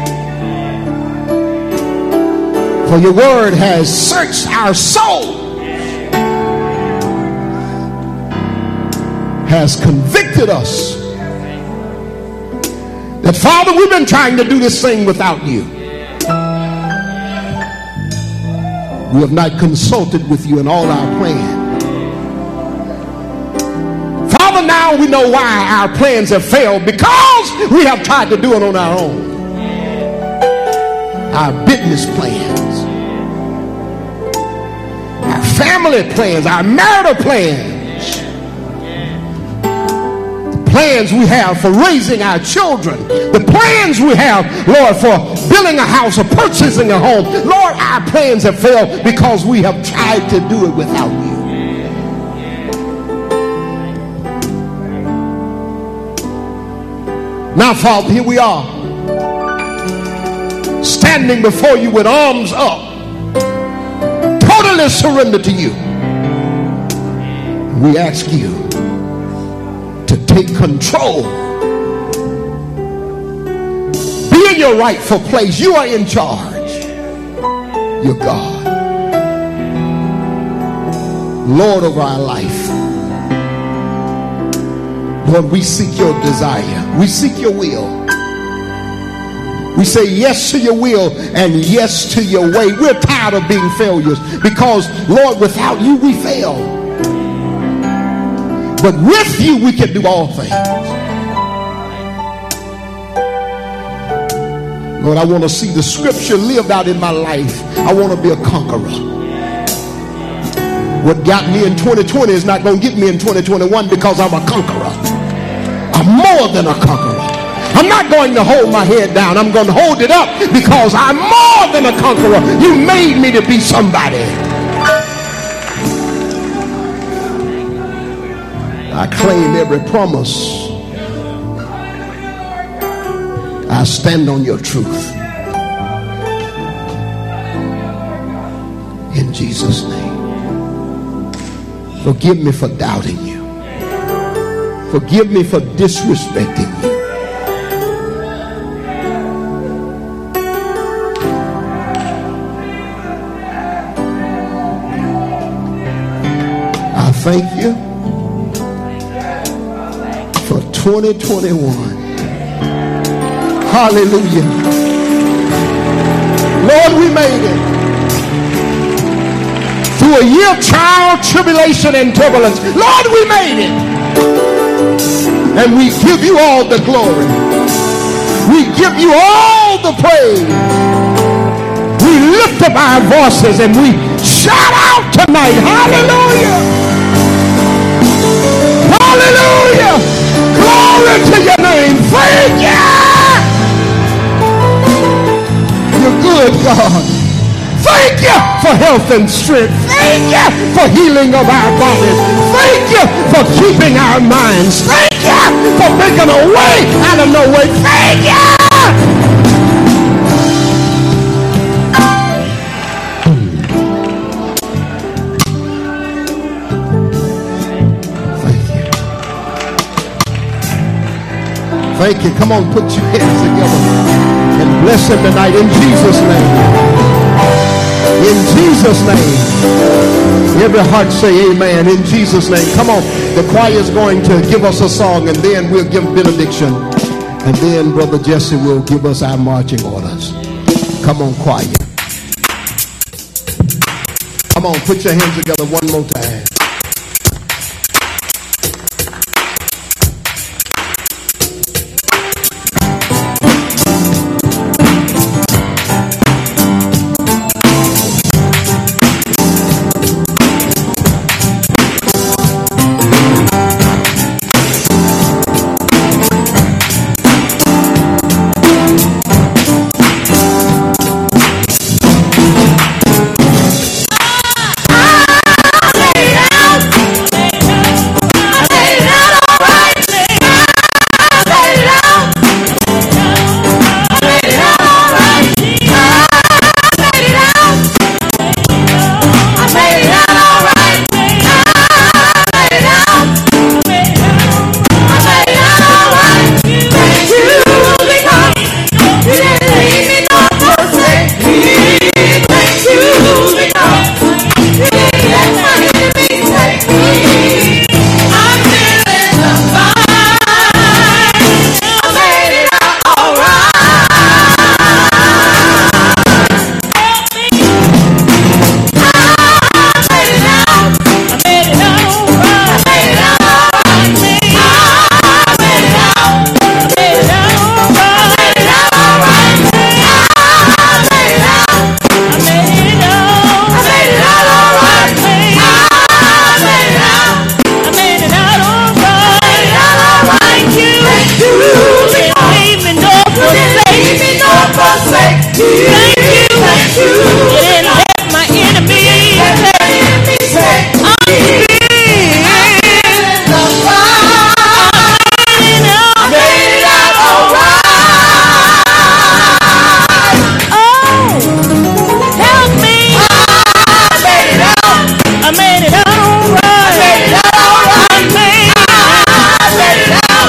For your word has searched our soul, has convicted us that, Father, we've been trying to do this thing without you. We have not consulted with you in all our plans. Father, now we know why our plans have failed, because we have tried to do it on our own. Our business plans, our family plans, our marital plans, plans we have for raising our children, the plans we have, Lord, for building a house or purchasing a home. Lord, our plans have failed because we have tried to do it without you. Now, Father, here we are, standing before you with arms up, totally surrendered to you. We ask you to take control. Be in your rightful place. You are in charge. You're God, Lord over our life. Lord, we seek your desire. We seek your will. We say yes to your will and yes to your way. We're tired of being failures because, Lord, without you we fail. But with you we can do all things. Lord, I want to see the scripture lived out in my life. I want to be a conqueror. What got me in twenty twenty is not going to get me in twenty twenty-one, because I'm a conqueror. I'm more than a conqueror. I'm not going to hold my head down. I'm going to hold it up, because I'm more than a conqueror. You made me to be somebody. I claim every promise. I stand on your truth. In Jesus' name. Forgive me for doubting you. Forgive me for disrespecting you. I thank you for twenty twenty-one. Hallelujah. Lord, we made it through a year of trial, tribulation, and turbulence. Lord, we made it. And we give you all the glory. We give you all the praise. We lift up our voices and we shout out tonight. Hallelujah. Hallelujah. Glory to your name. Thank you. You're good, God. Thank you for health and strength. Thank you for healing of our bodies. Thank you for keeping our minds. Thank you for making a way out of no way. Thank you. Thank you. Come on, put your hands together and bless him tonight in Jesus' name. In Jesus' name. Every heart say amen. In Jesus' name. Come on. The choir is going to give us a song and then we'll give benediction. And then Brother Jesse will give us our marching orders. Come on, choir. Come on, put your hands together one more time.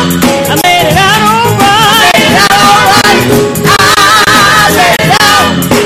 I made it out.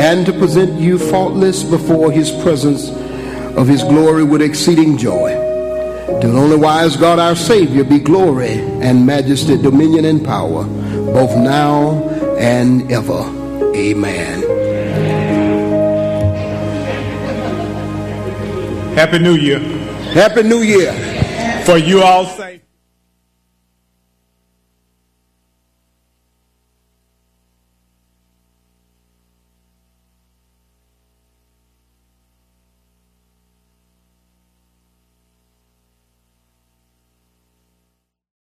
and to present you faultless before his presence of his glory with exceeding joy. To the only wise God our Savior be glory and majesty, dominion and power, both now and ever. Amen. Happy New Year. Happy New Year. For you all say.